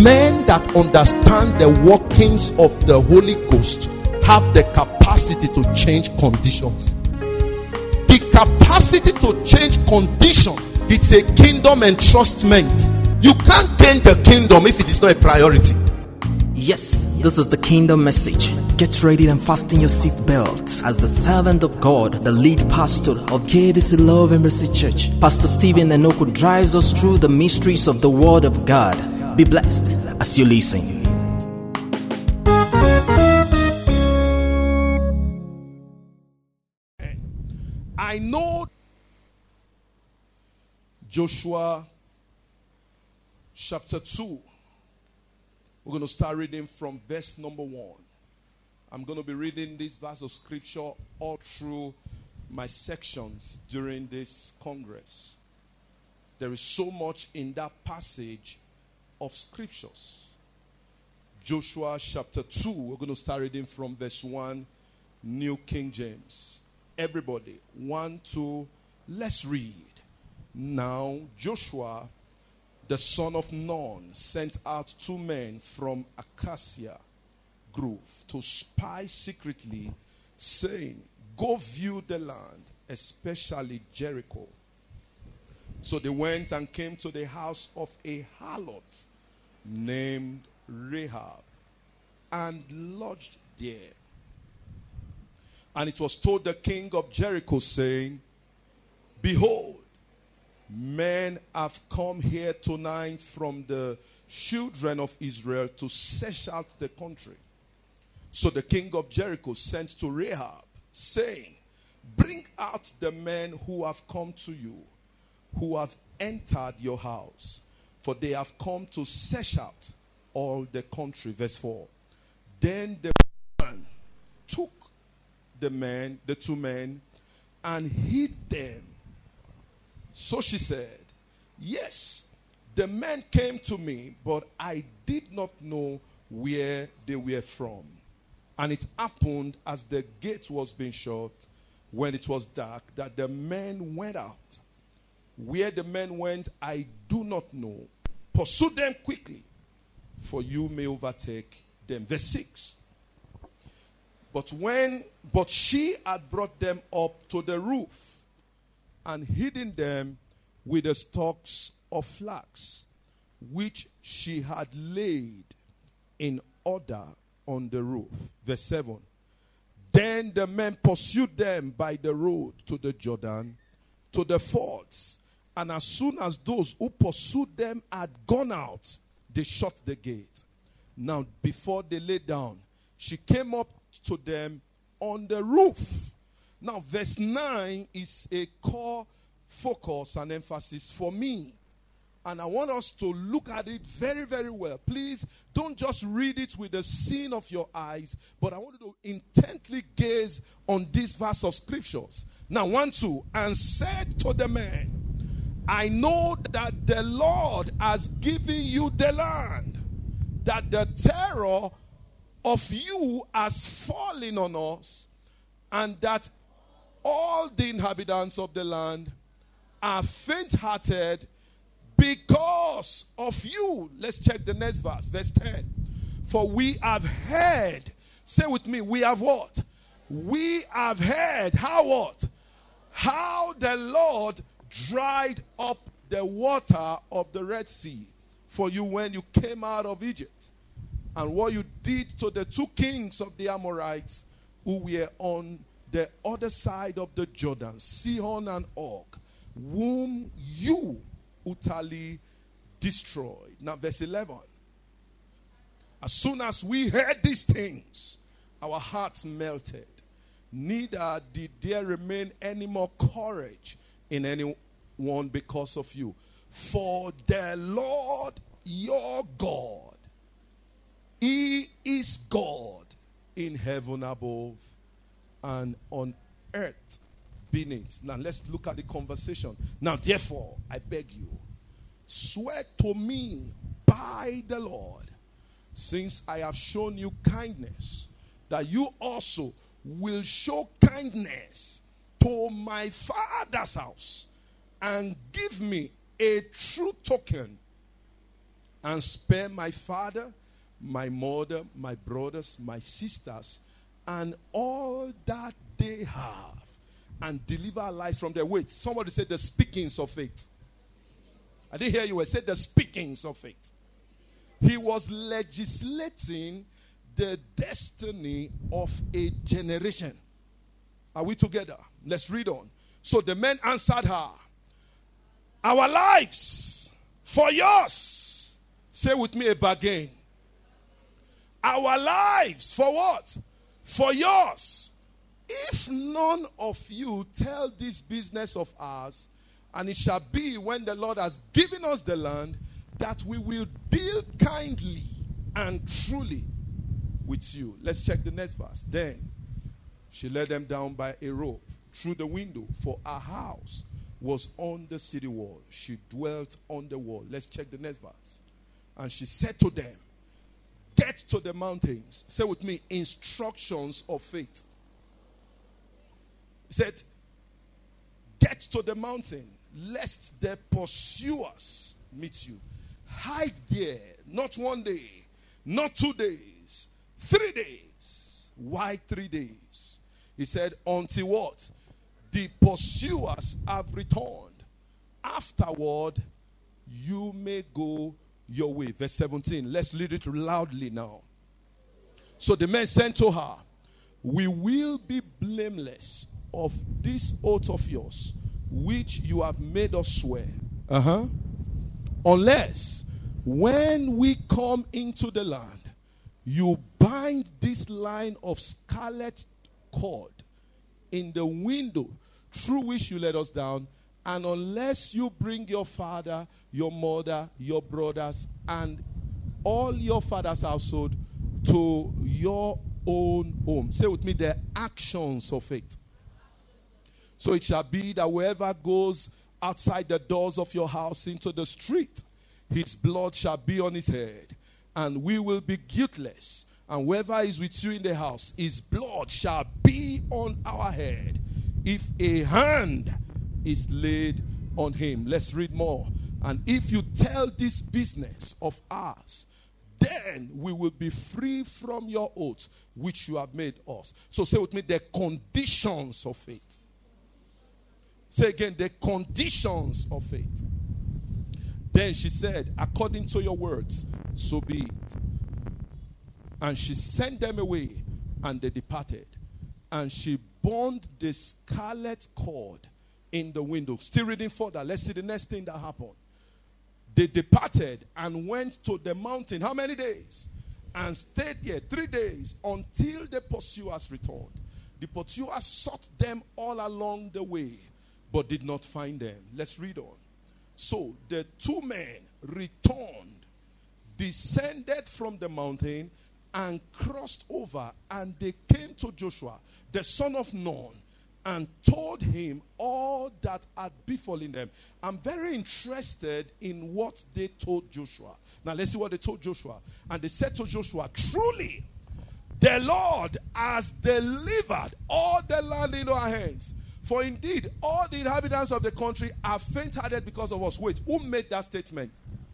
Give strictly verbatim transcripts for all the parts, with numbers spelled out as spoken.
men that understand the workings of the Holy Ghost have the capacity to change conditions. The capacity to change condition, it's a kingdom entrustment. You can't gain the kingdom if it is not a priority. Yes, this is the kingdom message. Get ready and fasten your seatbelt as the servant of God, the lead pastor of K D C Love Embassy Church, Pastor Stephen Enoku, drives us through the mysteries of the Word of God. Be blessed as you listen. I know Joshua chapter two. We're going to start reading from verse number one. I'm going to be reading this verse of scripture all through my sections during this congress. There is so much in that passage of scriptures. Joshua chapter two. We're going to start reading from verse one, New King James. Everybody, one, two, let's read. Now Joshua, the son of Nun, sent out two men from Acacia Grove to spy secretly, saying, go view the land, especially Jericho. So they went and came to the house of a harlot named Rahab and lodged there. And it was told the king of Jericho, saying, behold, men have come here tonight from the children of Israel to search out the country. So the king of Jericho sent to Rahab, saying, bring out the men who have come to you, who have entered your house, for they have come to search out all the country. Verse four. Then the woman took the men, the two men, and hid them. So she said, yes, the men came to me, but I did not know where they were from. And it happened as the gate was being shut, when it was dark, that the men went out. Where the men went, I do not know. Pursue them quickly, for you may overtake them. Verse six. But when, but she had brought them up to the roof, and hidden them with the stalks of flax, which she had laid in order on the roof. Verse seven. Then the men pursued them by the road to the Jordan, to the fords. And as soon as those who pursued them had gone out, they shut the gate. Now, before they lay down, she came up to them on the roof. Now, verse nine is a core focus and emphasis for me. And I want us to look at it very, very well. Please don't just read it with the seeing of your eyes, but I want you to intently gaze on this verse of scriptures. Now, one, two, and said to the men, I know that the Lord has given you the land, that the terror of you has fallen on us, and that all the inhabitants of the land are faint-hearted because of you. Let's check the next verse, verse ten. For we have heard, say with me, we have what? We have heard, how what? How the Lord dried up the water of the Red Sea for you when you came out of Egypt, and what you did to the two kings of the Amorites who were on the other side of the Jordan, Sihon and Og, whom you utterly destroyed. Now verse eleven. As soon as we heard these things, our hearts melted. Neither did there remain any more courage in anyone because of you. For the Lord your God, He is God in heaven above and on earth beneath. Now let's look at the conversation. Now therefore, I beg you, swear to me by the Lord, since I have shown you kindness, that you also will show kindness to my father's house, and give me a true token and spare my father, my mother, my brothers, my sisters, and all that they have, and deliver our lives from their weight. Somebody said the speakings of faith. I didn't hear you. I said the speakings of faith. He was legislating the destiny of a generation. Are we together? Let's read on. So the men answered her, our lives for yours. Say with me a bargain. Our lives for what? For yours. If none of you tell this business of ours, and it shall be when the Lord has given us the land, that we will deal kindly and truly with you. Let's check the next verse. Then she led them down by a rope through the window, for our house was on the city wall. She dwelt on the wall. Let's check the next verse. And she said to them, get to the mountains. Say with me, instructions of faith. He said, get to the mountain, lest the pursuers meet you. Hide there, not one day, not two days, three days. Why three days? He said, until what? The pursuers have returned. Afterward, you may go your way. Verse seventeen. Let's read it loudly now. So the men said to her, we will be blameless of this oath of yours, which you have made us swear. Uh-huh. Unless, when we come into the land, you bind this line of scarlet cord in the window through which you let us down, and unless you bring your father, your mother, your brothers, and all your father's household to your own home. Say with me, the actions of faith. So it shall be that whoever goes outside the doors of your house into the street, his blood shall be on his head, and we will be guiltless. And whoever is with you in the house, his blood shall be on our head, if a hand is laid on him. Let's read more. And if you tell this business of ours, then we will be free from your oath, which you have made us. So say with me, the conditions of faith. Say again, the conditions of faith. Then she said, according to your words, so be it. And she sent them away, and they departed. And she bound the scarlet cord in the window. Still reading further. Let's see the next thing that happened. They departed and went to the mountain. How many days? And stayed there three days until the pursuers returned. The pursuers sought them all along the way, but did not find them. Let's read on. So the two men returned, descended from the mountain, and crossed over, and they came to Joshua, the son of Nun, and told him all that had befallen them. I'm very interested in what they told Joshua. Now let's see what they told Joshua. And they said to Joshua, truly, the Lord has delivered all the land into our hands. For indeed, all the inhabitants of the country are faint-hearted because of us. Wait, who made that statement?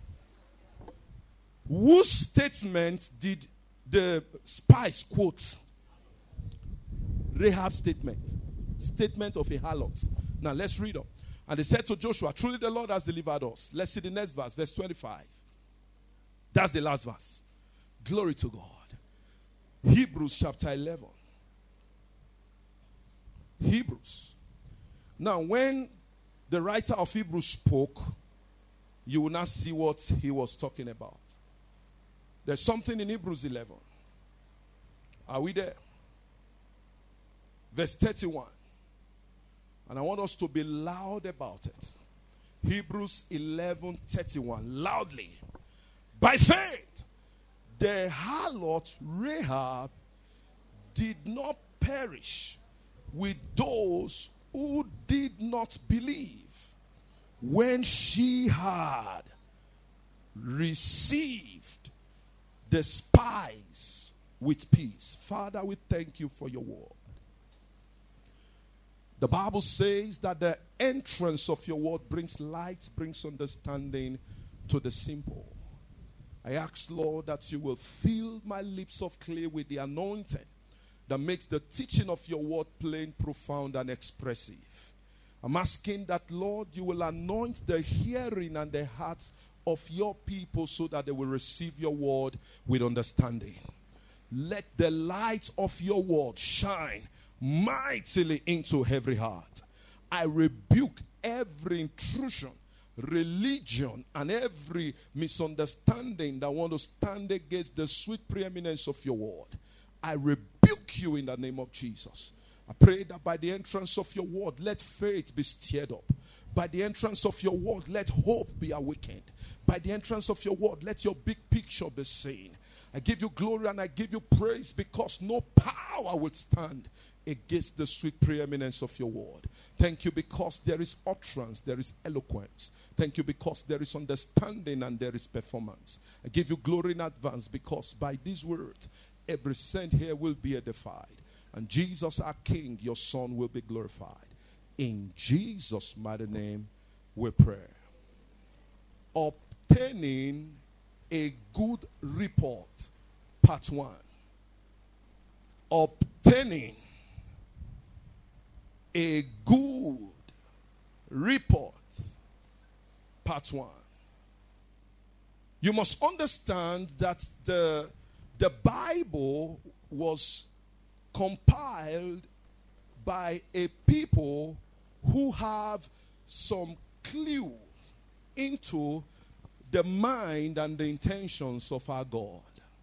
Whose statement did the spies quote? Rahab's statement. Statement of a harlot. Now let's read on. And they said to Joshua, truly the Lord has delivered us. Let's see the next verse, verse twenty-five. That's the last verse. Glory to God. Hebrews chapter eleven. Hebrews. Now when the writer of Hebrews spoke, you will not see what he was talking about. There's something in Hebrews eleven. Are we there? Verse thirty-one. And I want us to be loud about it. Hebrews eleven thirty-one. Loudly. By faith, the harlot Rahab did not perish with those who did not believe when she had received the spies with peace. Father, we thank you for your word. The Bible says that the entrance of your word brings light, brings understanding to the simple. I ask, Lord, that you will fill my lips of clay with the anointing that makes the teaching of your word plain, profound, and expressive. I'm asking that, Lord, you will anoint the hearing and the hearts of your people so that they will receive your word with understanding. Let the light of your word shine mightily into every heart. I rebuke every intrusion, religion, and every misunderstanding that want to stand against the sweet preeminence of your word. I rebuke you in the name of Jesus. I pray that by the entrance of your word, let faith be stirred up. By the entrance of your word, let hope be awakened. By the entrance of your word, let your big picture be seen. I give you glory and I give you praise because no power will stand against the sweet preeminence of your word. Thank you because there is utterance, there is eloquence. Thank you because there is understanding and there is performance. I give you glory in advance because by this word, every saint here will be edified. And Jesus our King, your Son, will be glorified. In Jesus' mighty name we pray. Obtaining a good report, part one. Obtaining a good report, part one. You must understand that the, the Bible was compiled by a people who have some clue into the mind and the intentions of our God.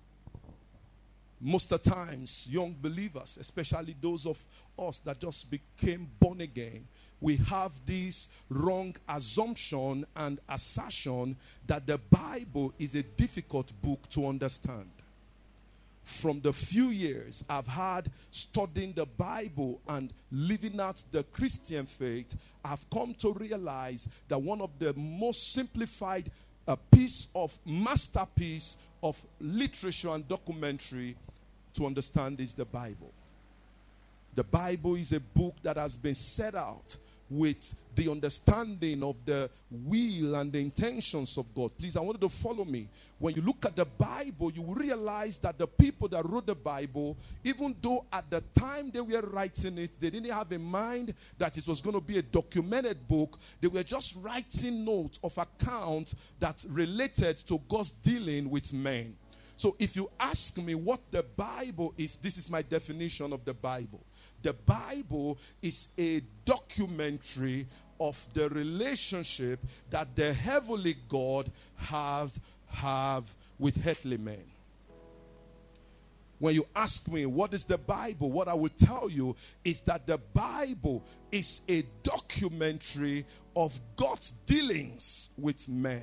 Most of the times, young believers, especially those of us that just became born again, we have this wrong assumption and assertion that the Bible is a difficult book to understand. From the few years I've had studying the Bible and living out the Christian faith, I've come to realize that one of the most simplified uh, piece of masterpiece of literature and documentary to understand is the Bible. The Bible is a book that has been set out with the understanding of the will and the intentions of God. Please, I want you to follow me. When you look at the Bible, you will realize that the people that wrote the Bible, even though at the time they were writing it, they didn't have in mind that it was going to be a documented book. They were just writing notes of accounts that related to God's dealing with men. So if you ask me what the Bible is, this is my definition of the Bible. The Bible is a documentary of the relationship that the heavenly God have, have with earthly men. When you ask me what is the Bible, what I will tell you is that the Bible is a documentary of God's dealings with men.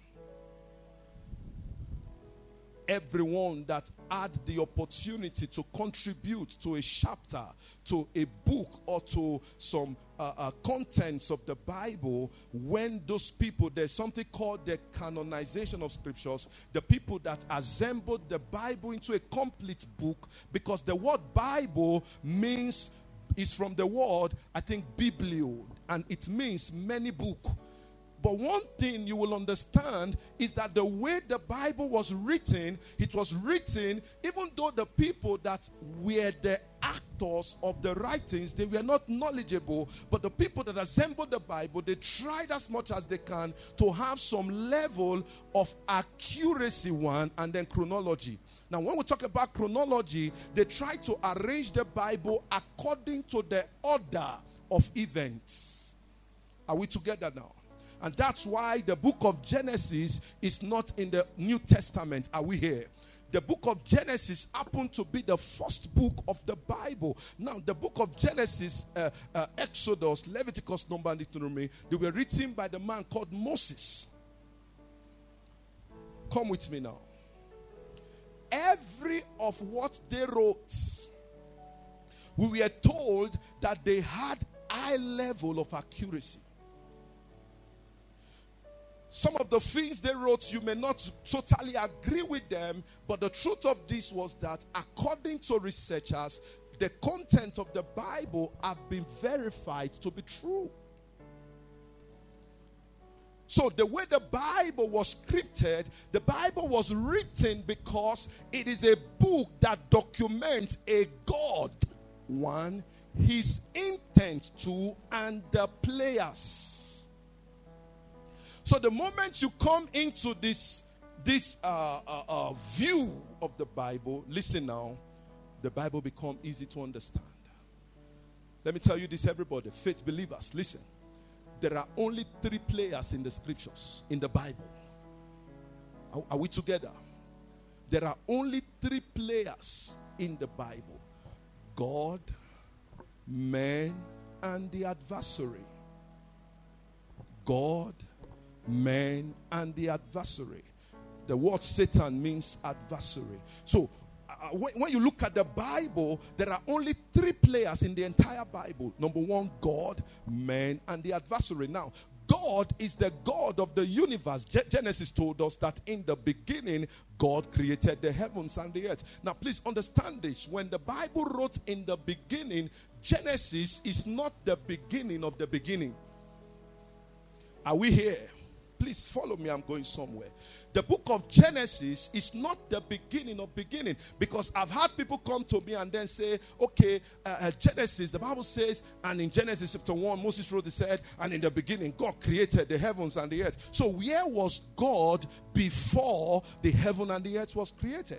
Everyone that had the opportunity to contribute to a chapter, to a book, or to some uh, uh, contents of the Bible, when those people, there's something called the canonization of scriptures, the people that assembled the Bible into a complete book, because the word Bible means, is from the word, I think, biblio, and it means many books. But one thing you will understand is that the way the Bible was written, it was written, even though the people that were the actors of the writings, they were not knowledgeable, but the people that assembled the Bible, they tried as much as they can to have some level of accuracy, one, and then chronology. Now, when we talk about chronology, they try to arrange the Bible according to the order of events. Are we together now? And that's why the book of Genesis is not in the New Testament. Are we here? The book of Genesis happened to be the first book of the Bible. Now, the book of Genesis, uh, uh, Exodus, Leviticus, Number, and Deuteronomy, they were written by the man called Moses. Come with me now. Every of what they wrote, we were told that they had high level of accuracy. Some of the things they wrote, you may not totally agree with them, but the truth of this was that according to researchers, the content of the Bible have been verified to be true. So the way the Bible was scripted, the Bible was written because it is a book that documents a God, one, his intent to, and the players. So the moment you come into this, this uh, uh, uh, view of the Bible, listen now, the Bible becomes easy to understand. Let me tell you this, everybody, faith believers, listen. There are only three players in the scriptures, in the Bible. Are, are we together? There are only three players in the Bible: God, man, and the adversary. God, man, and the adversary. The word Satan means adversary. So, Uh, when, when you look at the Bible, there are only three players in the entire Bible. Number one, God, man, and the adversary. Now, God is the God of the universe. Ge- Genesis told us that in the beginning, God created the heavens and the earth. Now, please understand this. When the Bible wrote in the beginning, Genesis is not the beginning of the beginning. Are we here? Please follow me, I'm going somewhere. The book of Genesis is not the beginning of beginning, because I've had people come to me and then say, okay, uh, uh, Genesis, the Bible says, and in Genesis chapter one, Moses wrote, he said, and in the beginning, God created the heavens and the earth. So where was God before the heaven and the earth was created?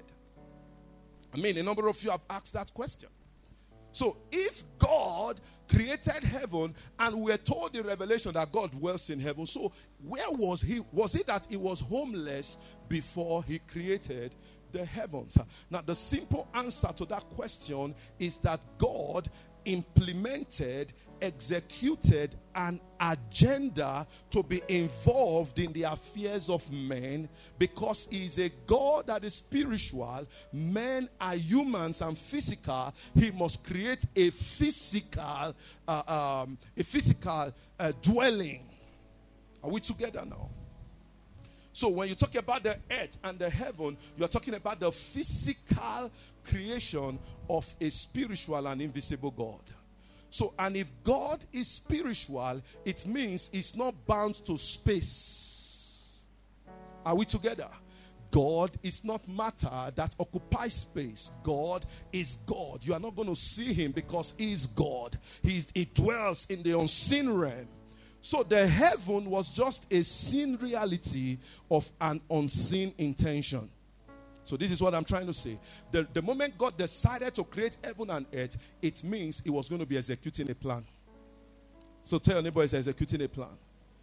I mean, a number of you have asked that question. So if God created heaven, and we're told in Revelation that God dwells in heaven, so where was he? Was it that he was homeless before he created the heavens? Now, the simple answer to that question is that God implemented, executed an agenda to be involved in the affairs of men, because he is a God that is spiritual. Men are humans and physical. He must create a physical uh, um, a physical uh, dwelling. Are we together now? So when you talk about the earth and the heaven, you're talking about the physical creation of a spiritual and invisible God. So, and if God is spiritual, it means he's not bound to space. Are we together? God is not matter that occupies space. God is God. You are not going to see him because he is God. He, is, he dwells in the unseen realm. So the heaven was just a seen reality of an unseen intention. So this is what I'm trying to say. The, the moment God decided to create heaven and earth, it means he was going to be executing a plan. So tell your neighbor he's executing a plan.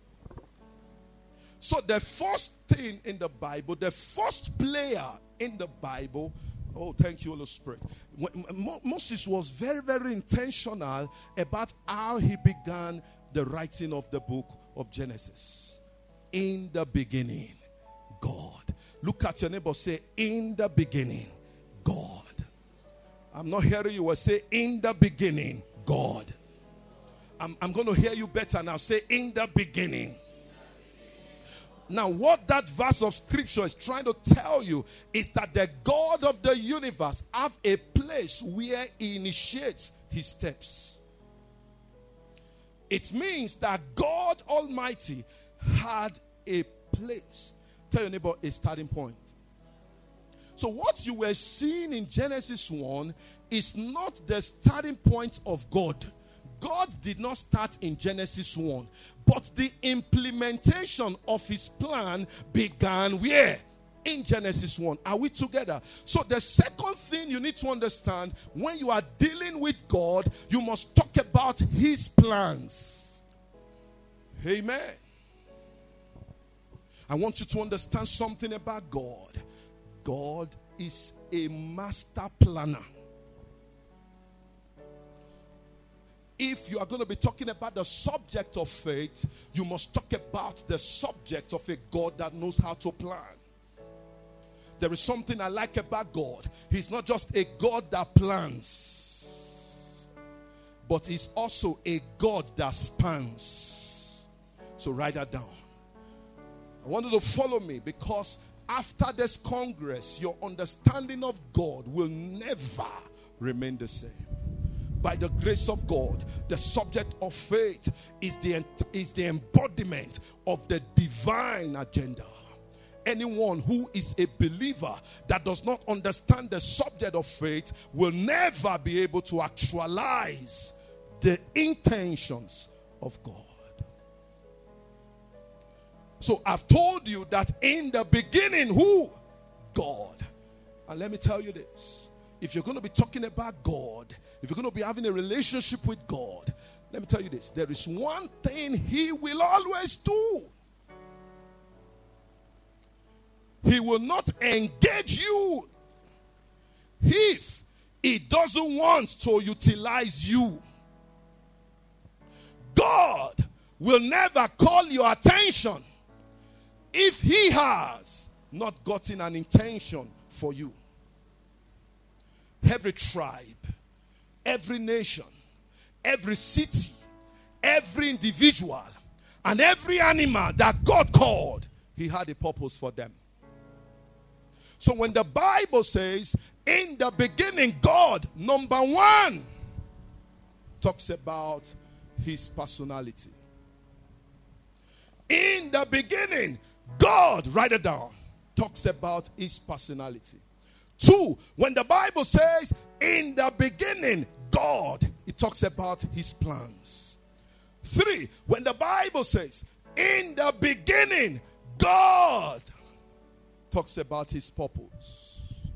So the first thing in the Bible, the first player in the Bible, oh, thank you, Holy Spirit. Moses was very, very intentional about how he began the writing of the book of Genesis. In the beginning, God. Look at your neighbor, say, in the beginning, God. I'm not hearing you. Well, say, in the beginning, God. I'm, I'm going to hear you better now. Say, in the beginning. Now, what that verse of scripture is trying to tell you is that the God of the universe have a place where he initiates his steps. It means that God Almighty had a place. Tell your neighbor a starting point. So what you were seeing in Genesis one is not the starting point of God. God did not start in Genesis one. But the implementation of his plan began where? In Genesis one. Are we together? So the second thing you need to understand, when you are dealing with God, you must talk about his plans. Amen. I want you to understand something about God. God is a master planner. If you are going to be talking about the subject of faith, you must talk about the subject of a God that knows how to plan. There is something I like about God. He's not just a God that plans, but he's also a God that spans. So write that down. I want you to follow me, because after this Congress, your understanding of God will never remain the same. by the grace of God, the subject of faith is the, is the embodiment of the divine agenda. Anyone who is a believer that does not understand the subject of faith will never be able to actualize the intentions of God. So I've told you that in the beginning, who? God. And let me tell you this. If you're going to be talking about God, if you're going to be having a relationship with God, let me tell you this. There is one thing He will always do. He will not engage you if He doesn't want to utilize you. God will never call your attention if He has not gotten an intention for you. Every tribe, every nation, every city, every individual, and every animal that God called, He had a purpose for them. So when the Bible says, in the beginning, God, number one, talks about His personality. In the beginning, God, write it down, talks about His personality. Two, when the Bible says, in the beginning, God, it talks about His plans. Three, when the Bible says, in the beginning, God, talks about His purpose.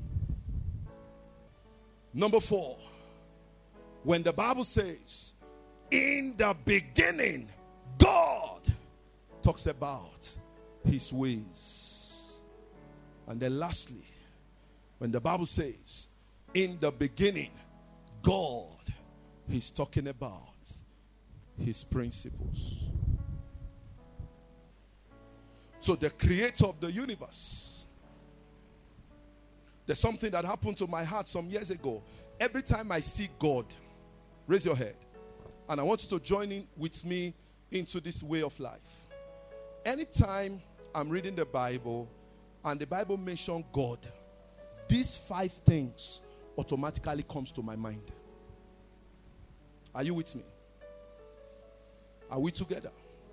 Number four, when the Bible says, in the beginning, God, talks about His ways. And then lastly, when the Bible says, in the beginning, God, He's talking about His principles. So the creator of the universe. There's something that happened to my heart some years ago. Every time I see God, raise your head. And I want you to join in with me into this way of life. Anytime I'm reading the Bible and the Bible mentions God, these five things automatically comes to my mind. Are you with me? Are we together?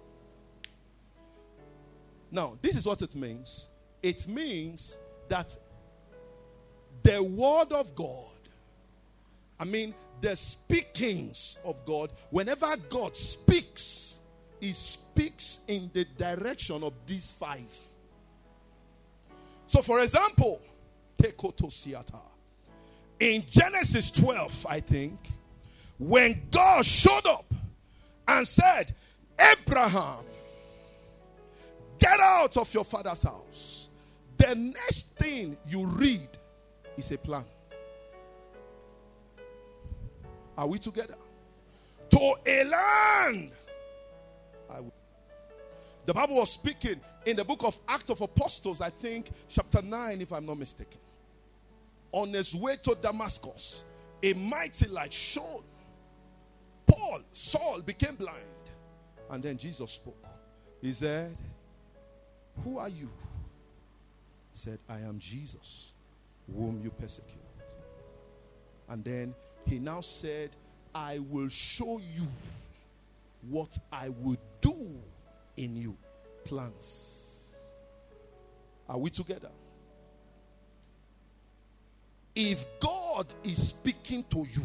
Now, this is what it means. It means that the word of God, I mean, the speakings of God, whenever God speaks, He speaks in the direction of these five. So, for example, in Genesis twelve, I think, when God showed up and said, Abraham, get out of your father's house, the next thing you read is a plan. Are we together? To a land. I will. The Bible was speaking in the book of Acts of Apostles, I think, chapter nine, if I'm not mistaken. On his way to Damascus, a mighty light shone. Paul, Saul, became blind. And then Jesus spoke. He said, who are you? He said, I am Jesus, whom you persecute. And then he now said, I will show you what I will do in you. Plans. Are we together? If God is speaking to you,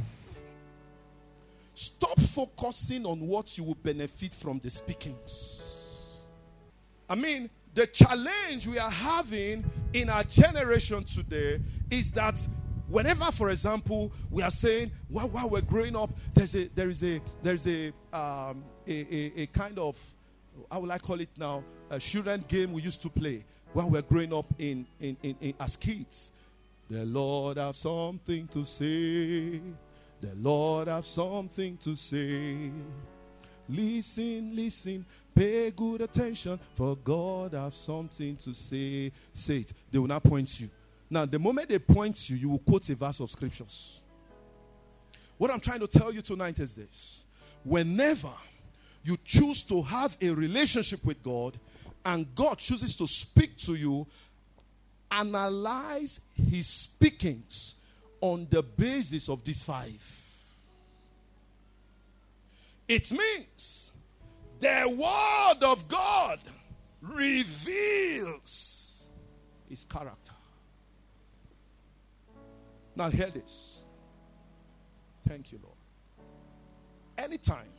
stop focusing on what you will benefit from the speakings. I mean, the challenge we are having in our generation today is that whenever, for example, we are saying, while, while we're growing up, there's a, there is a, there's a, um, a, a, a kind of, how will I call it now, a children game we used to play while we're growing up in, in, in, in as kids. The Lord have something to say. The Lord have something to say. Listen, listen, pay good attention, for God have something to say. Say it. They will not point you. Now, the moment they point you, you will quote a verse of scriptures. What I'm trying to tell you tonight is this. Whenever you choose to have a relationship with God and God chooses to speak to you, analyze His speakings on the basis of these five. It means the word of God reveals his character. Now hear this. Thank you, Lord. Anytime,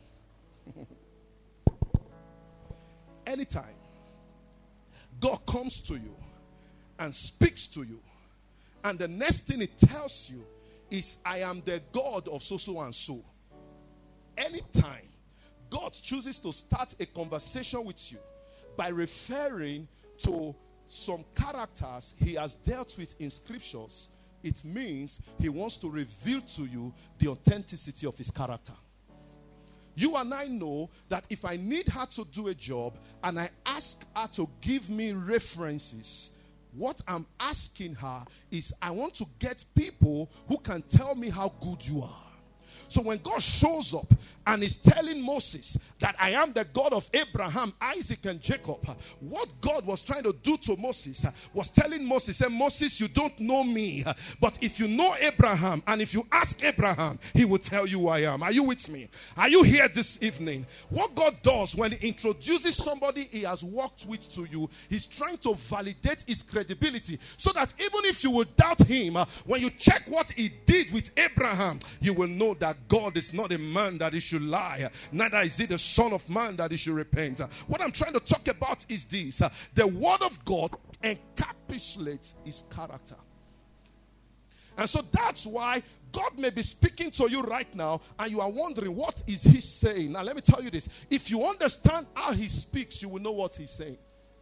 anytime God comes to you and speaks to you, and the next thing it tells you is, I am the God of so, so, and so. Anytime God chooses to start a conversation with you by referring to some characters he has dealt with in scriptures, it means he wants to reveal to you the authenticity of his character. You and I know that if I need her to do a job and I ask her to give me references, what I'm asking her is, I want to get people who can tell me how good you are. So when God shows up and is telling Moses that I am the God of Abraham, Isaac, and Jacob, what God was trying to do to Moses was telling Moses, say, Moses, you don't know me, but if you know Abraham and if you ask Abraham, he will tell you who I am. Are you with me? Are you here this evening? What God does when he introduces somebody he has worked with to you, he's trying to validate his credibility, so that even if you will doubt him, when you check what he did with Abraham, you will know that God is not a man that he should lie, neither is he the son of man that he should repent. What I'm trying to talk about is this: the word of God encapsulates his character. And so that's why God may be speaking to you right now and you are wondering, what is he saying? Now let me tell you this: if you understand how he speaks, you will know what he's saying.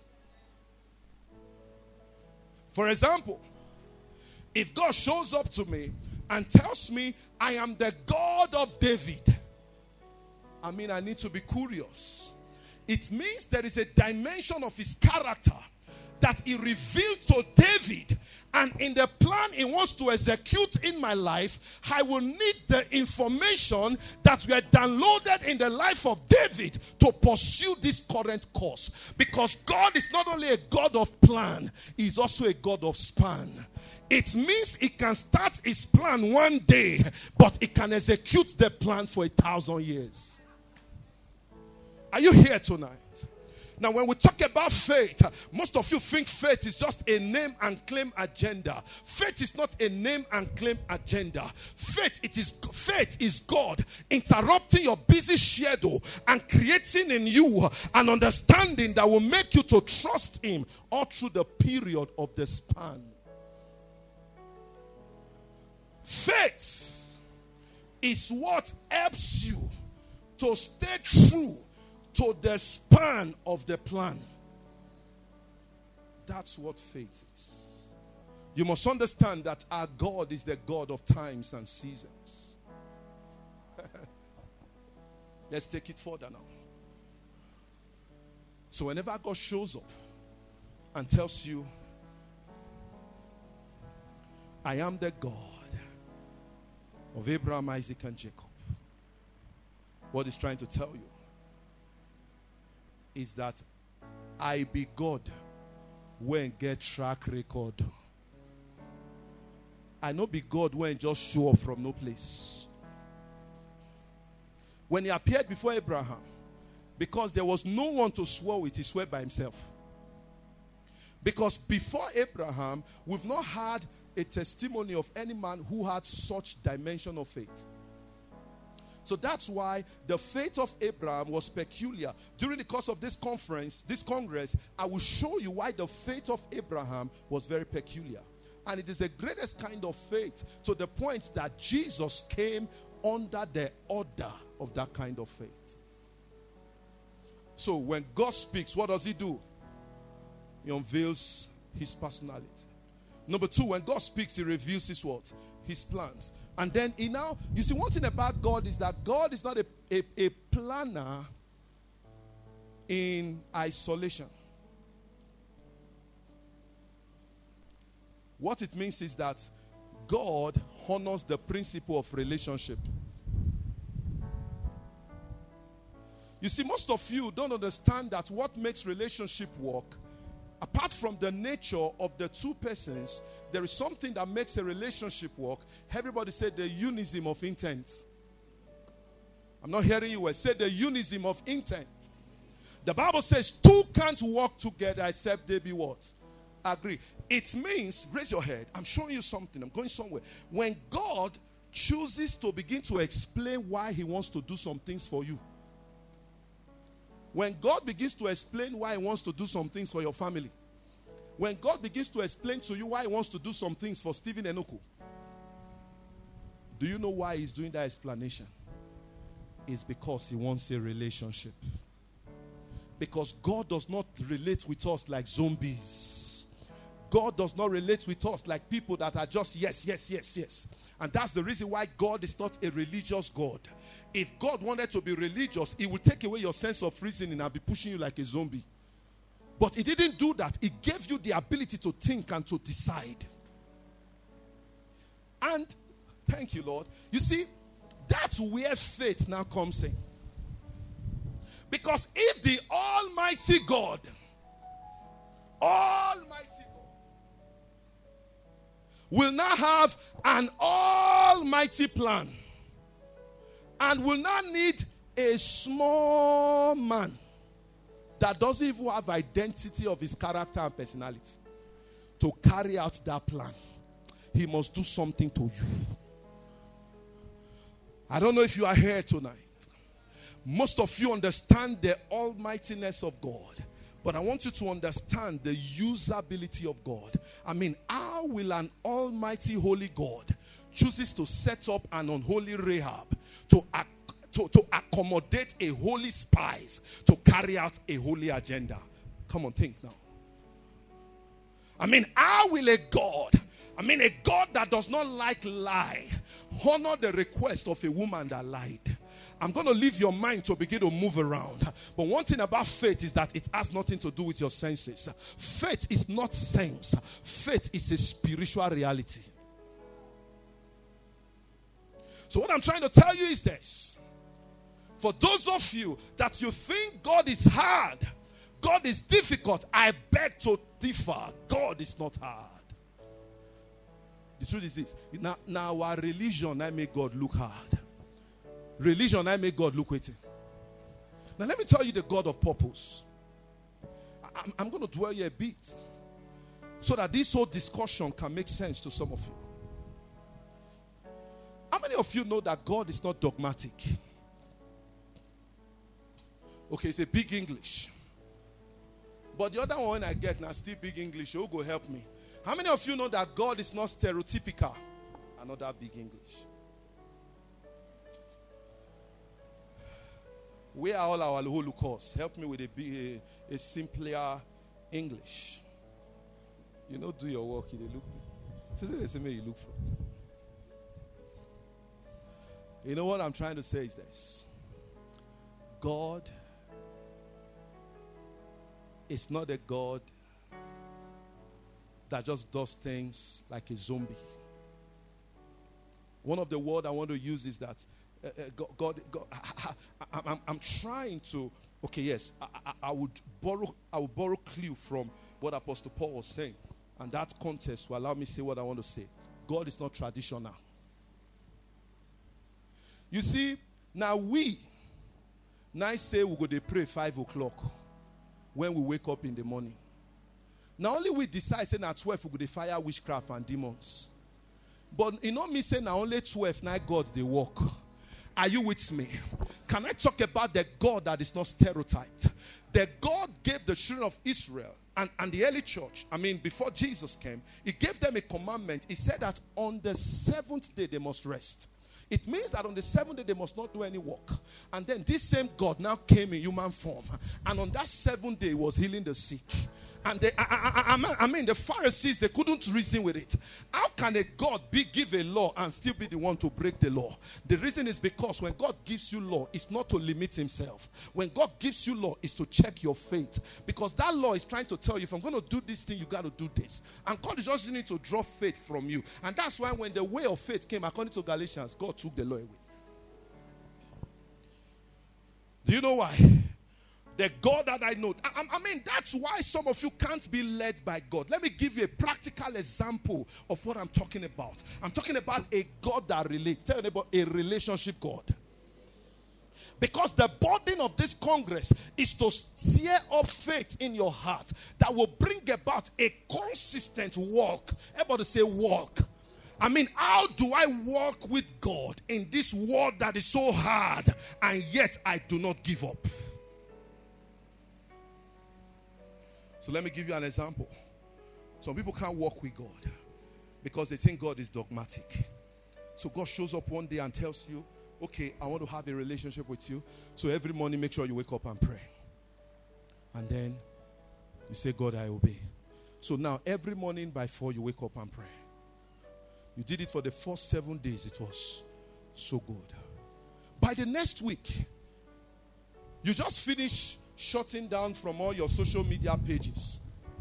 For example, if God shows up to me and tells me I am the God of David, I mean, I need to be curious. It means there is a dimension of his character that he revealed to David, and in the plan he wants to execute in my life, I will need the information that were downloaded in the life of David to pursue this current course. Because God is not only a God of plan, he's also a God of span. It means he can start his plan one day, but he can execute the plan for a thousand years. Are you here tonight? Now, when we talk about faith, most of you think faith is just a name and claim agenda. Faith is not a name and claim agenda. Faith, it is faith is God interrupting your busy schedule and creating in you an understanding that will make you to trust him all through the period of the span. Faith is what helps you to stay true to the span of the plan. That's what faith is. You must understand that our God is the God of times and seasons. Let's take it further now. So whenever God shows up and tells you, I am the God of Abraham, Isaac, and Jacob, what he's trying to tell you is that I be God when get track record. I not be God when just show up from no place. When he appeared before Abraham, because there was no one to swear with, he swore by himself. Because before Abraham, we've not had a testimony of any man who had such dimension of faith. So that's why the faith of Abraham was peculiar. During the course of this conference, this congress, I will show you why the faith of Abraham was very peculiar. And it is the greatest kind of faith, to the point that Jesus came under the order of that kind of faith. So when God speaks, what does he do? He unveils his personality. Number two, when God speaks, he reveals his what? His plans. And then he now, you see, one thing about God is that God is not a, a, a planner in isolation. What it means is that God honors the principle of relationship. You see, most of you don't understand that what makes relationship work, apart from the nature of the two persons, there is something that makes a relationship work. Everybody said the unism of intent. I'm not hearing you well. Say the unison of intent. The Bible says two can't walk together except they be what? Agree. It means, raise your head. I'm showing you something. I'm going somewhere. When God chooses to begin to explain why he wants to do some things for you. When God begins to explain why he wants to do some things for your family. When God begins to explain to you why he wants to do some things for Stephen Enoku. Do you know why he's doing that explanation? It's because he wants a relationship. Because God does not relate with us like zombies. God does not relate with us like people that are just yes, yes, yes, yes. And that's the reason why God is not a religious God. If God wanted to be religious, he would take away your sense of reasoning and be pushing you like a zombie. But he didn't do that. He gave you the ability to think and to decide. And, thank you, Lord. You see, that's where faith now comes in. Because if the Almighty God, Almighty God, will now have an almighty plan and will not need a small man that doesn't even have identity of his character and personality to carry out that plan, he must do something to you. I don't know if you are here tonight. Most of you understand the almightiness of God. But I want you to understand the usability of God. I mean, how will an almighty holy God chooses to set up an unholy Rahab to, ac- to, to accommodate a holy spies to carry out a holy agenda? Come on, think now. I mean, how will a God, I mean, a God that does not like lie, honor the request of a woman that lied? I'm going to leave your mind to begin to move around. But one thing about faith is that it has nothing to do with your senses. Faith is not sense. Faith is a spiritual reality. So what I'm trying to tell you is this. For those of you that you think God is hard, God is difficult, I beg to differ. God is not hard. The truth is this. Now, now our religion, I make God look hard. Religion, I make God look waiting. Now let me tell you the God of purpose. I'm, I'm going to dwell here a bit so that this whole discussion can make sense to some of you. How many of you know that God is not dogmatic? Okay, it's a big English. But the other one I get now, still big English. Who go help me? How many of you know that God is not stereotypical? Another big English. Where are all our Holocaust? Help me with a, big, a, a simpler English. You know, do your work. You look. This is the same way you look for it. You know what I'm trying to say is this. God is not a God that just does things like a zombie. One of the words I want to use is that Uh, uh, God, God, God I, I, I'm, I'm trying to. Okay, yes, I, I, I would borrow. I would borrow clue from what Apostle Paul was saying, and that context will allow me to say what I want to say. God is not traditional. You see, now we now say we go to pray five o'clock when we wake up in the morning. Now only we decide say now twelve we go to fire witchcraft and demons, but you know me say now only twelve now God they walk. Are you with me? Can I talk about the God that is not stereotyped? The God gave the children of Israel and, and the early church, I mean, before Jesus came, he gave them a commandment. He said that on the seventh day they must rest. It means that on the seventh day they must not do any work. And then this same God now came in human form. And on that seventh day he was healing the sick. And they, I, I, I, I mean, the Pharisees, they couldn't reason with it. How can a God be give a law and still be the one to break the law? The reason is because when God gives you law, it's not to limit himself. When God gives you law, it's to check your faith. Because that law is trying to tell you, if I'm going to do this thing, you got to do this. And God is just need to draw faith from you. And that's why when the way of faith came, according to Galatians, God took the law away. Do you know why? The God that I know. I, I mean, that's why some of you can't be led by God. Let me give you a practical example of what I'm talking about. I'm talking about a God that relates. Tell me about a relationship God. Because the burden of this Congress is to stir up faith in your heart that will bring about a consistent walk. Everybody say walk. I mean, how do I walk with God in this world that is so hard and yet I do not give up? So let me give you an example. Some people can't walk with God because they think God is dogmatic. So God shows up one day and tells you, okay, I want to have a relationship with you. So every morning, make sure you wake up and pray. And then you say, God, I obey. So now every morning by four, you wake up and pray. You did it for the first seven days. It was so good. By the next week, you just finish shutting down from all your social media pages.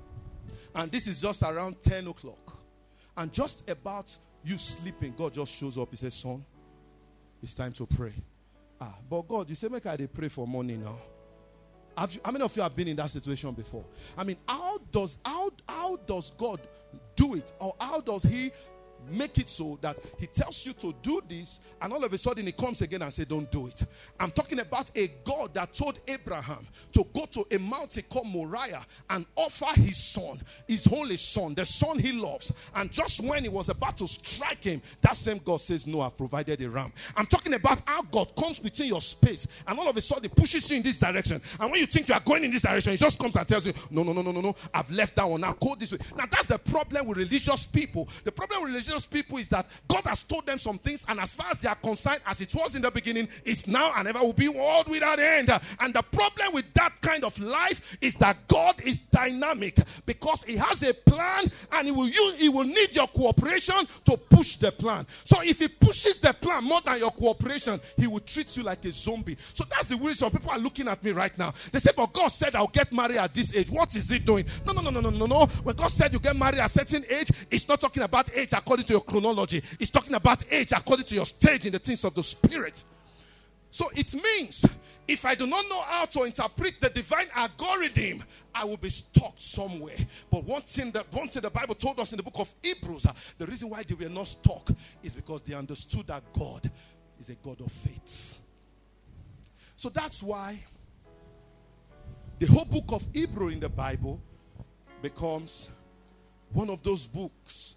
And this is just around ten o'clock. And just about you sleeping, God just shows up. He says, son, it's time to pray. Ah, but God, you say, make I pray for money now. Have you, how many of you have been in that situation before? I mean, how does how how does God do it? Or how does he make it so that he tells you to do this and all of a sudden he comes again and says, don't do it? I'm talking about a God that told Abraham to go to a mountain called Moriah and offer his son, his only son, the son he loves. And just when he was about to strike him, that same God says, no, I've provided a ram. I'm talking about how God comes within your space and all of a sudden pushes you in this direction. And when you think you are going in this direction, he just comes and tells you, no, no, no, no, no, no, I've left that one. Now go this way. Now that's the problem with religious people. The problem with religious people is that God has told them some things, and as far as they are concerned, as it was in the beginning, it's now and ever will be, world without end. And the problem with that kind of life is that God is dynamic because he has a plan and he will use, he will need your cooperation to push the plan. So if he pushes the plan more than your cooperation, he will treat you like a zombie. So that's the reason some people are looking at me right now. They say, but God said I'll get married at this age. What is he doing? No, no, no, no, no, no, no. When God said you get married at a certain age, it's not talking about age according to your chronology. It's talking about age according to your stage in the things of the spirit. So it means if I do not know how to interpret the divine algorithm, I will be stuck somewhere. But one thing that one thing the Bible told us in the book of Hebrews, uh, the reason why they were not stuck is because they understood that God is a God of faith. So that's why the whole book of Hebrew in the Bible becomes one of those books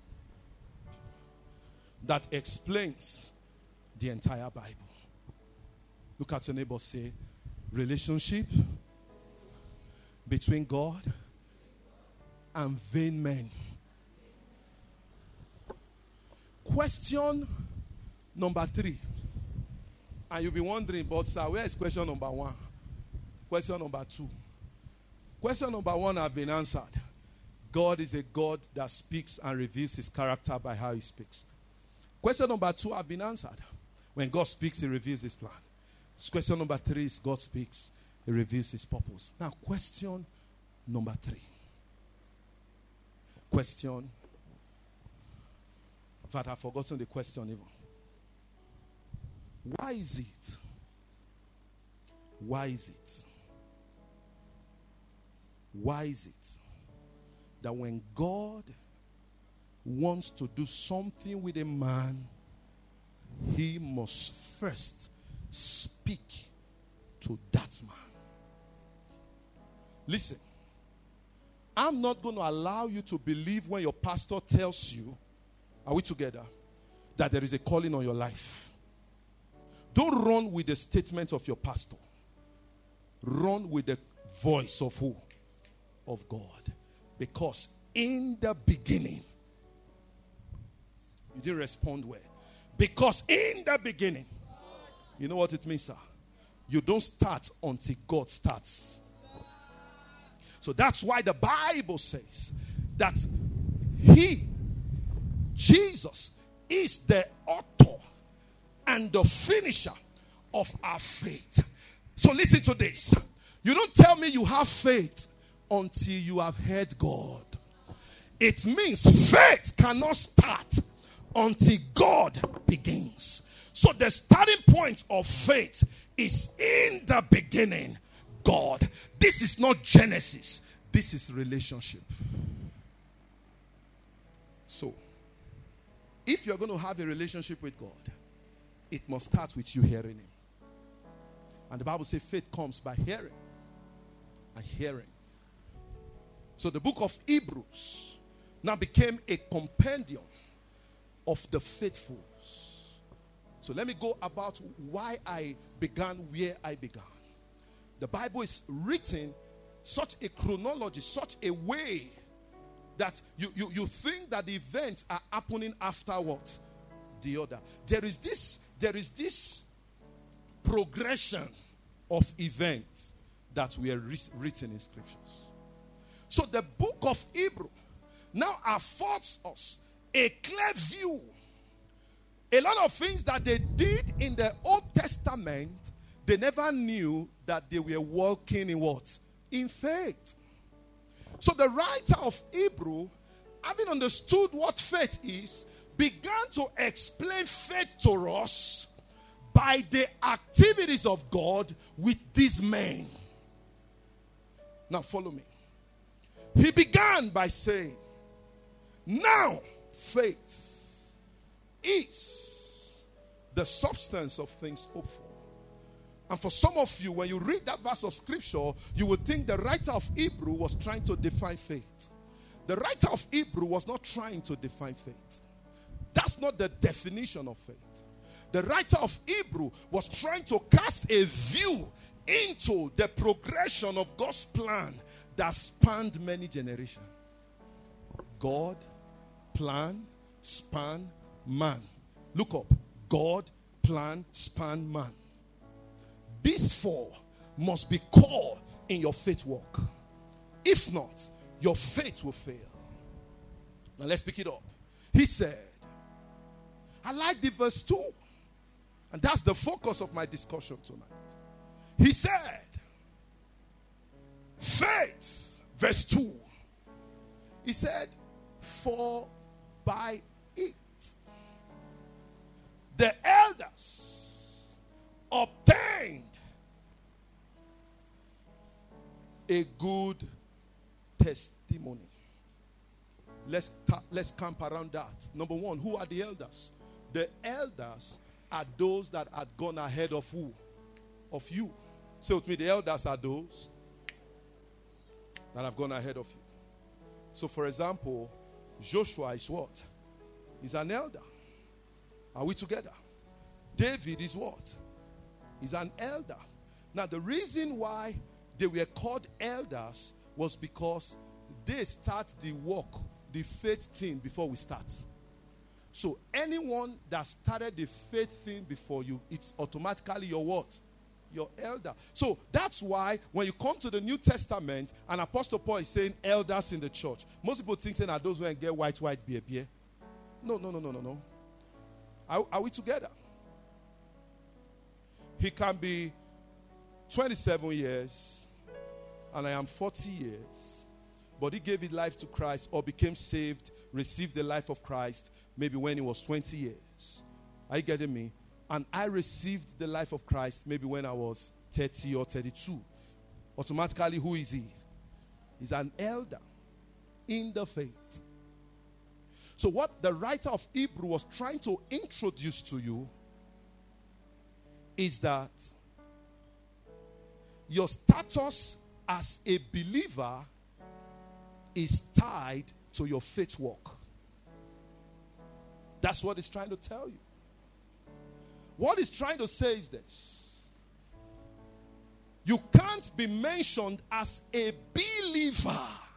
that explains the entire Bible. Look at your neighbor, say, relationship between God and vain men. Question number three. And you'll be wondering, but sir, where is question number one? Question number two. Question number one have been answered. God is a God that speaks and reveals his character by how he speaks. Question number two have been answered. When God speaks, he reveals his plan. Question number three is God speaks, he reveals his purpose. Now, question number three. Question. In fact, I've forgotten the question even. Why is it? Why is it? Why is it that when God wants to do something with a man, he must first speak to that man? Listen, I'm not going to allow you to believe when your pastor tells you, are we together, that there is a calling on your life. Don't run with the statement of your pastor. Run with the voice of who? Of God. Because in the beginning, you didn't respond well. Because in the beginning, you know what it means, sir? You don't start until God starts. So that's why the Bible says that he, Jesus, is the author and the finisher of our faith. So listen to this. You don't tell me you have faith until you have heard God. It means faith cannot start until God begins. So the starting point of faith is in the beginning, God. This is not Genesis. This is relationship. So, if you're going to have a relationship with God, it must start with you hearing him. And the Bible says faith comes by hearing. And hearing. So the book of Hebrews now became a compendium of the faithfuls. So let me go about why I began where I began. The Bible is written such a chronology, such a way that you, you, you think that the events are happening after what? The other. There is this, there is this progression of events that were re- written in scriptures. So the book of Hebrews now affords us a clear view. A lot of things that they did in the Old Testament, they never knew that they were walking in what? In faith. So the writer of Hebrews, having understood what faith is, began to explain faith to us by the activities of God with these men. Now follow me. He began by saying, now faith is the substance of things hoped for. And for some of you, when you read that verse of scripture, you would think the writer of Hebrews was trying to define faith. The writer of Hebrews was not trying to define faith. That's not the definition of faith. The writer of Hebrews was trying to cast a view into the progression of God's plan that spanned many generations. God, plan, span, man. Look up. God, plan, span, man. These four must be core in your faith walk. If not, your faith will fail. Now let's pick it up. He said, I like the verse two. And that's the focus of my discussion tonight. He said, faith, verse two. He said, for by it the elders obtained a good testimony. Let's ta- let's camp around that. Number one, who are the elders? The elders are those that had gone ahead of who? Of you. Say with me, the elders are those that have gone ahead of you. So for example, Joshua is what? He's an elder. Are we together? David is what? He's an elder. Now the reason why they were called elders was because they start the work, the faith thing before we start. So anyone that started the faith thing before you, it's automatically your what? Your elder. So that's why when you come to the New Testament and Apostle Paul is saying elders in the church, most people think saying are those who get white, white, beer, beer. No, no, no, no, no, no. Are, are we together? He can be twenty-seven years and I am forty years, but he gave his life to Christ or became saved, received the life of Christ maybe when he was twenty years. Are you getting me? And I received the life of Christ maybe when I was thirty or thirty-two. Automatically, who is he? He's an elder in the faith. So what the writer of Hebrews was trying to introduce to you is that your status as a believer is tied to your faith walk. That's what he's trying to tell you. What he's trying to say is this: you can't be mentioned as a believer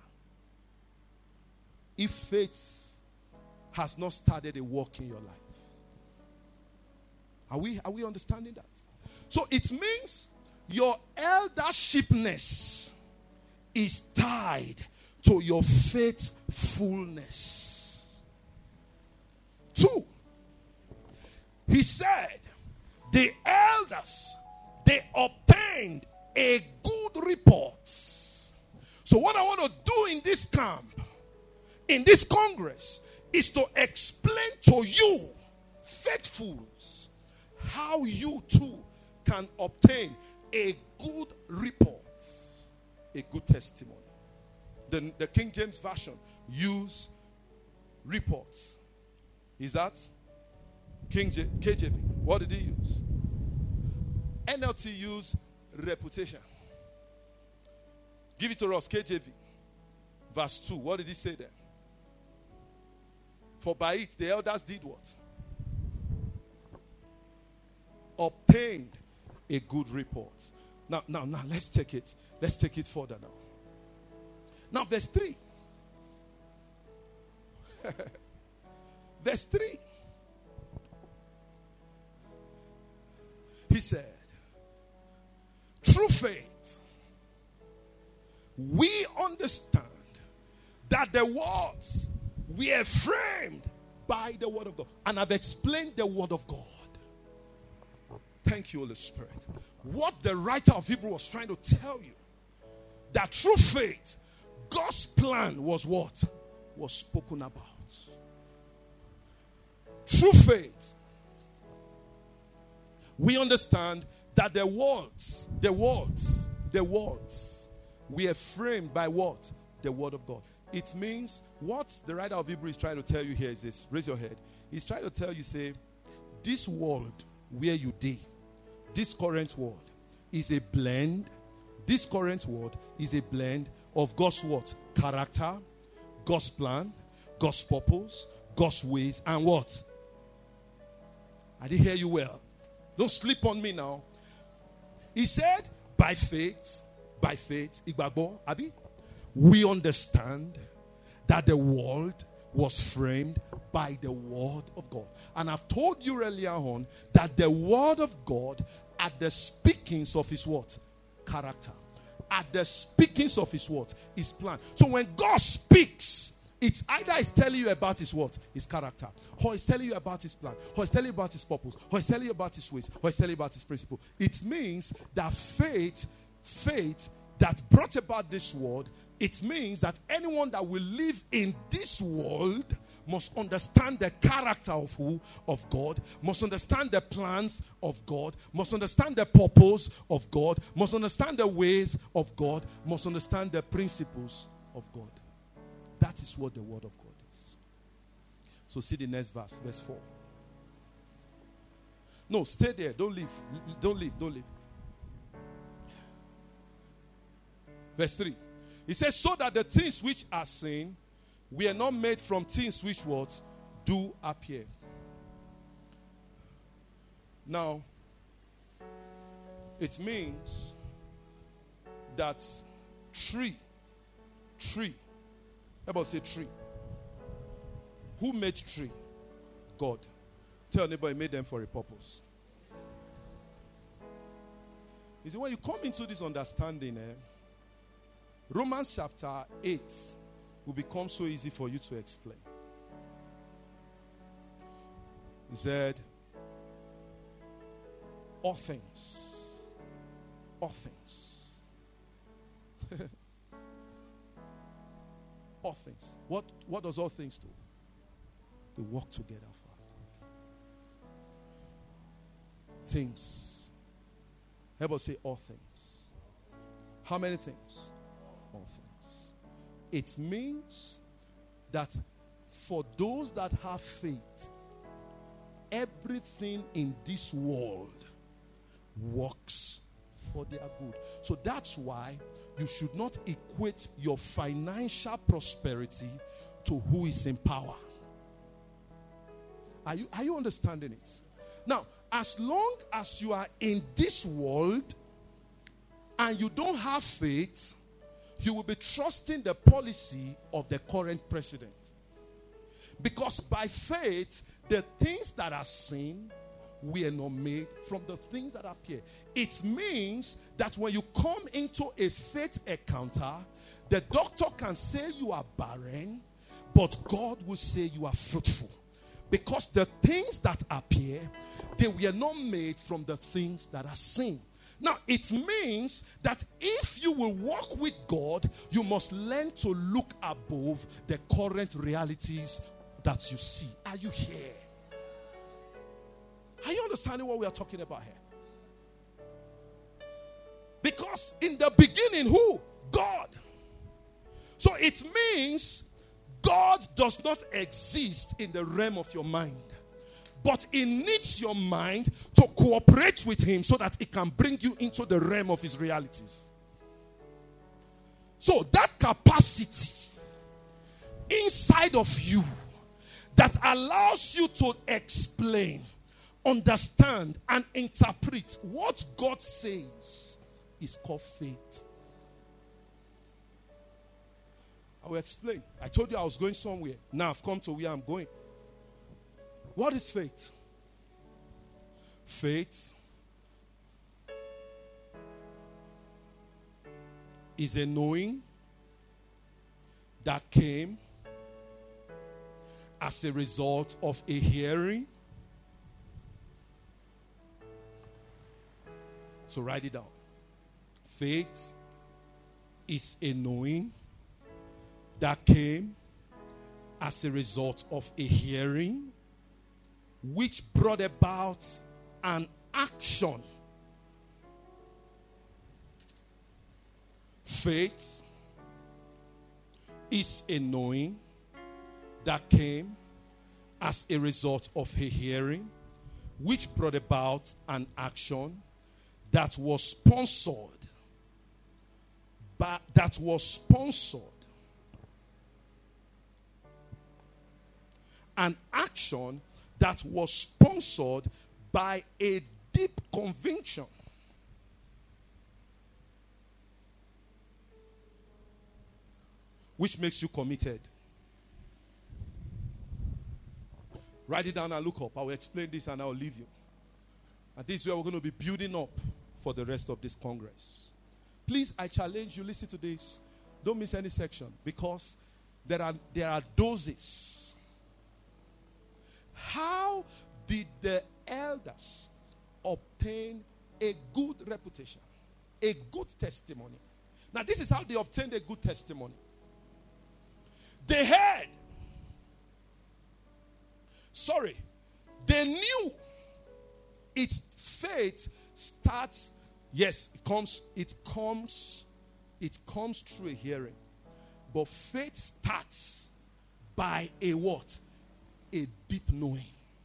if faith has not started a work in your life. Are we, are we understanding that? So it means your eldershipness is tied to your faithfulness. Two, he said, the elders, they obtained a good report. So what I want to do in this camp, in this congress, is to explain to you, faithfuls, how you too can obtain a good report, a good testimony. The, the King James Version use reports. Is that King J, K J V? What did he use? N L T use reputation. Give it to us, K J V. Verse two. What did he say there? For by it the elders did what? Obtained a good report. Now, now, now, let's take it. Let's take it further now. Now, verse three. Verse three. He said, through faith, we understand that the words were framed by the word of God. And I've explained the word of God. Thank you, Holy Spirit. What the writer of Hebrews was trying to tell you, that through faith, God's plan was what? Was spoken about. Through faith, we understand that the words, the words, the words were framed by what? The word of God. It means what the writer of Hebrews is trying to tell you here is this. Raise your head. He's trying to tell you, say, this world where you did, this current world is a blend. This current world is a blend of God's what? Character, God's plan, God's purpose, God's ways, and what? I didn't hear you well. Don't sleep on me now. He said, by faith, by faith, Igbagbo, Abi, we understand that the world was framed by the word of God. And I've told you earlier on that the word of God at the speakings of his what? Character. At the speakings of his what? His plan. So when God speaks, it's either he's telling you about his what? His character. Or he's telling you about his plan. Or he's telling you about his purpose. Or he's telling you about his ways. Or he's telling you about his principle. It means that faith, faith that brought about this world, it means that anyone that will live in this world must understand the character of who? Of God. Must understand the plans of God. Must understand the purpose of God. Must understand the ways of God. Must understand the principles of God. That is what the word of God is. So see the next verse, verse four. No, stay there. Don't leave. Don't leave. Don't leave. Verse three. He says, so that the things which are seen we are not made from things which what do appear. Now, it means that tree, tree, everybody say tree. Who made tree? God. Tell your neighbor he made them for a purpose. You see, when you come into this understanding, eh, Romans chapter eight will become so easy for you to explain. He said, all things, all things, all things. What, what does all things do? They work together for things. Help us say all things. How many things? All things. It means that for those that have faith, everything in this world works for their good. So that's why you should not equate your financial prosperity to who is in power. Are you, are you understanding it? Now, as long as you are in this world and you don't have faith, you will be trusting the policy of the current president. Because by faith, the things that are seen were not made from the things that appear. It means that when you come into a faith encounter, the doctor can say you are barren, but God will say you are fruitful. Because the things that appear, they were not made from the things that are seen. Now, it means that if you will walk with God, you must learn to look above the current realities that you see. Are you here? Are you understanding what we are talking about here? Because in the beginning, who? God. So it means God does not exist in the realm of your mind, But it needs your mind to cooperate with him so that it can bring you into the realm of his realities. So that capacity inside of you that allows you to explain, understand, and interpret what God says is called faith. I will explain. I told you I was going somewhere. Now I've come to where I'm going. What is faith? Faith is a knowing that came as a result of a hearing. So write it down. Faith is a knowing that came as a result of a hearing, which brought about an action. Faith is a knowing that came as a result of a hearing, which brought about an action that was sponsored, but that was sponsored. An action that was sponsored by a deep conviction. Which makes you committed. Write it down and look up. I will explain this and I will leave you. And this is where we're going to be building up for the rest of this Congress. Please, I challenge you, listen to this. Don't miss any section, because there are, there are doses. How did the elders obtain a good reputation, a good testimony? Now, this is how they obtained a good testimony. They heard. Sorry. They knew. Its faith starts, yes, it comes, it comes, it comes through a hearing. But faith starts by a what? A deep knowing.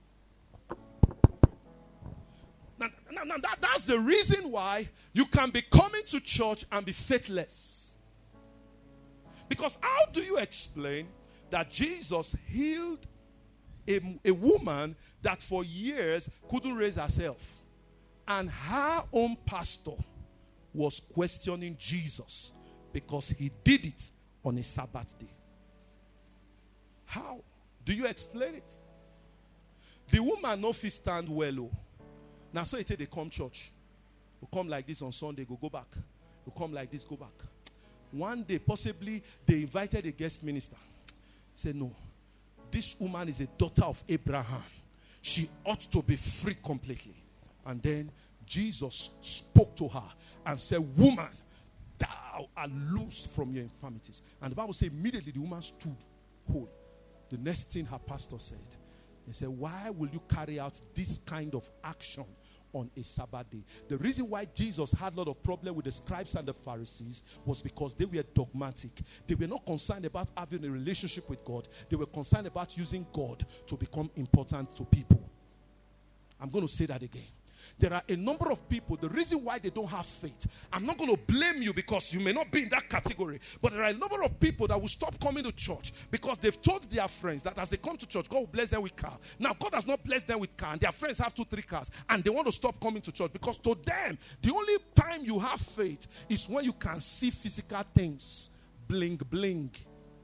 Now, now, now that, that's the reason why you can be coming to church and be faithless. Because how do you explain that Jesus healed a, a woman that for years couldn't raise herself, and her own pastor was questioning Jesus because he did it on a Sabbath day? How do you explain it? The woman no fit stand well. Oh. Now so it they come church. You come like this on Sunday, go go back. You come like this, go back. One day, possibly, they invited a guest minister. Said, no, this woman is a daughter of Abraham. She ought to be free completely. And then Jesus spoke to her and said, woman, thou art loosed from your infirmities. And the Bible says immediately the woman stood whole. The next thing her pastor said, he said, why will you carry out this kind of action on a Sabbath day? The reason why Jesus had a lot of problem with the scribes and the Pharisees was because they were dogmatic. They were not concerned about having a relationship with God. They were concerned about using God to become important to people. I'm going to say that again. There are a number of people, the reason why they don't have faith, I'm not going to blame you because you may not be in that category, but there are a number of people that will stop coming to church because they've told their friends that as they come to church, God will bless them with car. Now, God has not blessed them with car, and their friends have two, three cars, and they want to stop coming to church because to them, the only time you have faith is when you can see physical things. Bling, bling.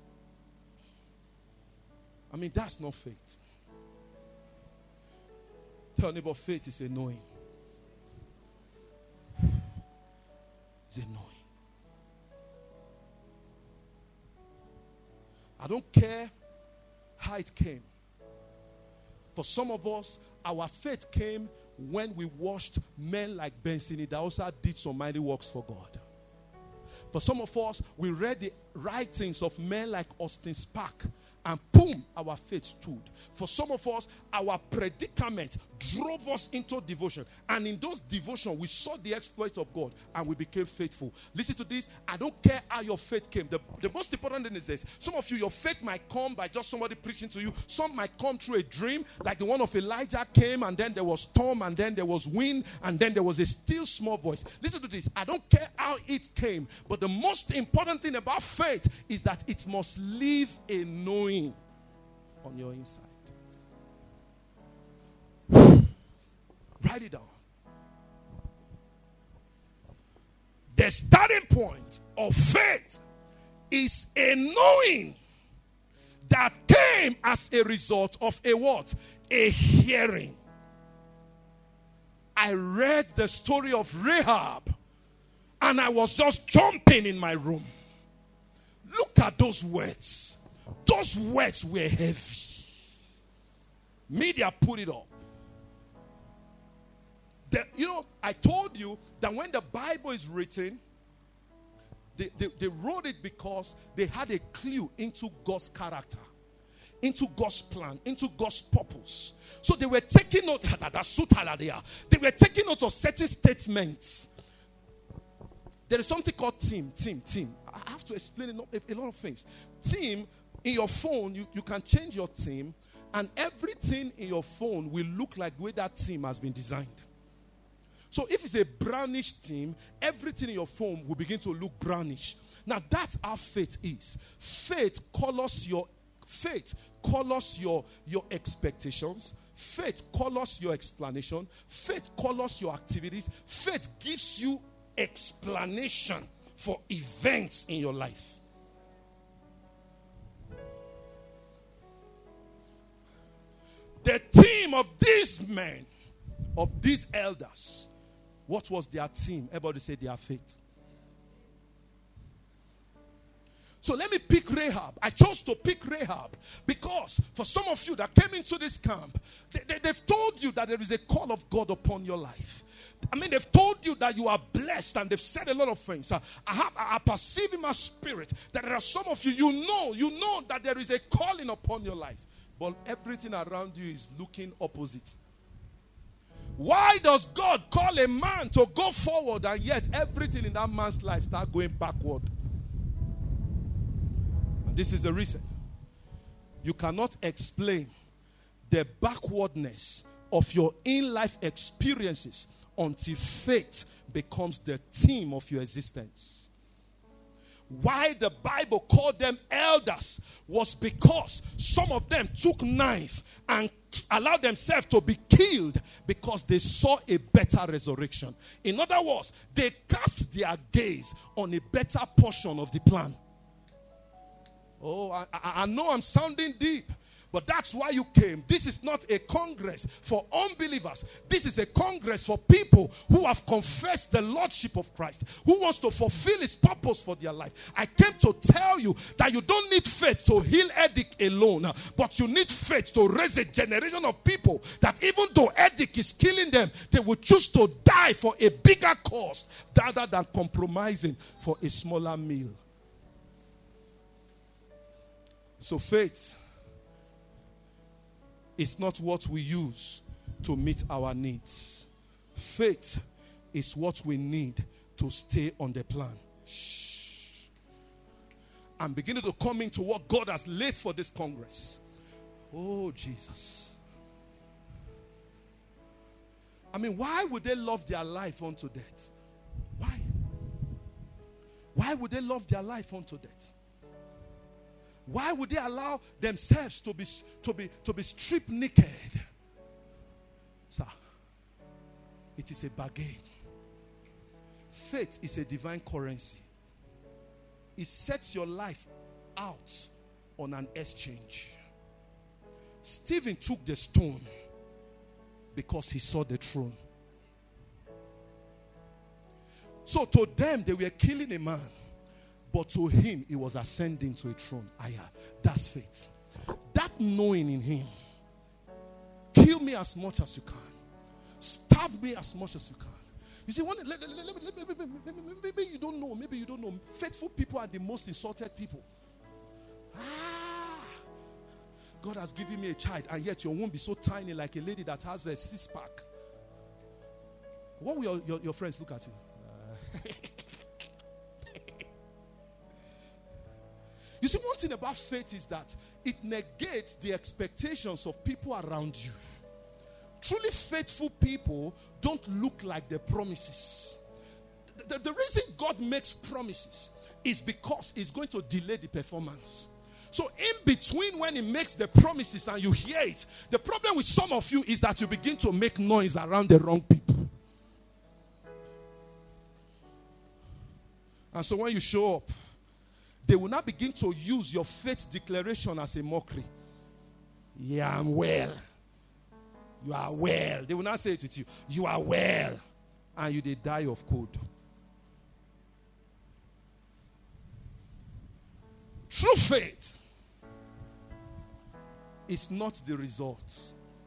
I mean, that's not faith. Tell neighbor, faith is a knowing. It's a knowing. I don't care how it came. For some of us, our faith came when we watched men like Benson that also did some mighty works for God. For some of us, we read the writings of men like Austin Spark, and boom, our faith stood. For some of us, our predicament drove us into devotion. And in those devotion, we saw the exploit of God and we became faithful. Listen to this. I don't care how your faith came. The, the most important thing is this. Some of you, your faith might come by just somebody preaching to you. Some might come through a dream, like the one of Elijah came, and then there was storm, and then there was wind, and then there was a still small voice. Listen to this. I don't care how it came, but the most important thing about faith is that it must leave a knowing on your inside. Write it down. The starting point of faith is a knowing that came as a result of a what? A hearing. I read the story of Rahab and I was just jumping in my room. Look at those words. Those words were heavy. Media put it up. The, you know, I told you that when the Bible is written, they, they, they wrote it because they had a clue into God's character, into God's plan, into God's purpose. So they were taking note. They were taking note of certain statements. There is something called team, team, team. I have to explain a lot of things. Team, in your phone, you, you can change your team, and everything in your phone will look like the way that team has been designed. So if it's a brownish theme, everything in your phone will begin to look brownish. Now that's how faith is. Faith colors your faith colors your, your expectations. Faith colors your explanation. Faith colors your activities. Faith gives you explanation for events in your life. The theme of these men, of these elders, what was their theme? Everybody say their faith. So let me pick Rahab. I chose to pick Rahab because for some of you that came into this camp, they, they, they've told you that there is a call of God upon your life. I mean, they've told you that you are blessed, and they've said a lot of things. I, I, have, I perceive in my spirit that there are some of you, you know, you know that there is a calling upon your life, but everything around you is looking opposite. Why does God call a man to go forward and yet everything in that man's life start going backward? And this is the reason. You cannot explain the backwardness of your in-life experiences until faith becomes the theme of your existence. Why the Bible called them elders was because some of them took knife and allowed themselves to be killed because they saw a better resurrection. In other words, they cast their gaze on a better portion of the plan. Oh, I, I, I know I'm sounding deep, but that's why you came. This is not a congress for unbelievers. This is a congress for people who have confessed the lordship of Christ, who wants to fulfill his purpose for their life. I came to tell you that you don't need faith to heal headache alone, but you need faith to raise a generation of people that even though headache is killing them, they will choose to die for a bigger cause rather than compromising for a smaller meal. So faith is not what we use to meet our needs. Faith is what we need to stay on the plan. Shh. I'm beginning to come into what God has laid for this Congress. Oh, Jesus. I mean, why would they love their life unto death? Why? Why would they love their life unto death? Why would they allow themselves to be, to be, to be stripped naked? Sir, it is a bargain. Faith is a divine currency. It sets your life out on an exchange. Stephen took the stone because he saw the throne. So to them, they were killing a man. But to him, he was ascending to a throne. Aya, that's faith. That knowing in him. Kill me as much as you can. Stab me as much as you can. You see, one, let, let, let, let, let, maybe, maybe you don't know. Maybe you don't know. Faithful people are the most insulted people. Ah, God has given me a child, and yet your womb is so tiny like a lady that has a six-pack. What will your, your, your friends look at you? Uh, you see, one thing about faith is that it negates the expectations of people around you. Truly faithful people don't look like their promises. The, the, the reason God makes promises is because it's going to delay the performance. So in between when he makes the promises and you hear it, the problem with some of you is that you begin to make noise around the wrong people. And so when you show up, they will not begin to use your faith declaration as a mockery. Yeah, I'm well. You are well. They will not say it with you. You are well. And you they die of cold. True faith is not the result.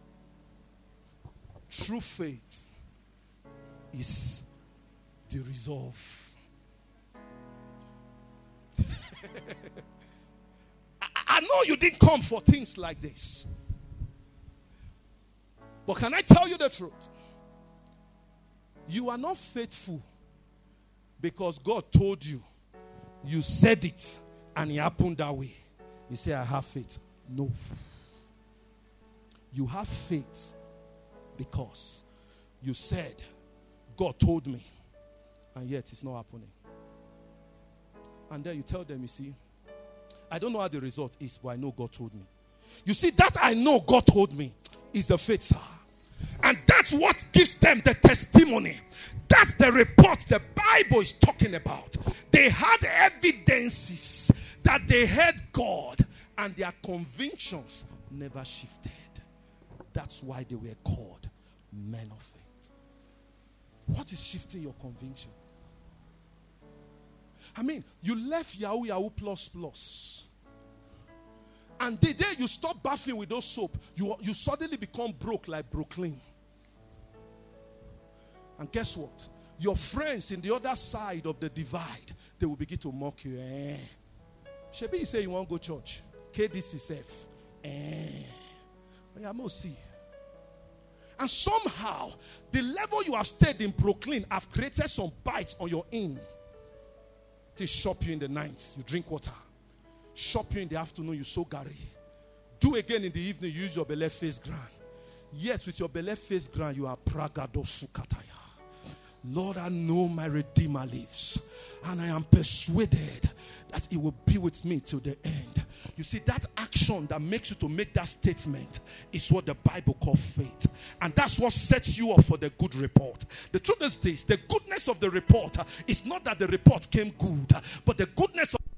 True faith is the resolve. I, I know you didn't come for things like this. But can I tell you the truth? You are not faithful because God told you. You said it and it happened that way. You say, I have faith. No. You have faith because you said, God told me, and yet it's not happening. And then you tell them, you see, I don't know how the result is, but I know God told me. You see, that I know God told me is the faith, sir. And that's what gives them the testimony. That's the report the Bible is talking about. They had evidences that they heard God, and their convictions never shifted. That's why they were called men of faith. What is shifting your conviction? I mean, you left Yahoo Yahoo Plus Plus. And the day you stop bathing with those soap, you, you suddenly become broke like Brooklyn. And guess what? Your friends in the other side of the divide, they will begin to mock you. Eh. Shebi, you say you won't go church. K D C safe. Eh. I must see. And somehow, the level you have stayed in Brooklyn have created some bites on your in. They shop you in the night, you drink water. Shop you in the afternoon, you sow gari. Do again in the evening, you use your belly face ground. Yet with your belly face ground, you are pragado sukataya. Lord, I know my Redeemer lives, and I am persuaded that he will be with me till the end. You see, that action that makes you to make that statement is what the Bible calls faith. And that's what sets you up for the good report. The truth is this: the goodness of the report is not that the report came good, but the goodness of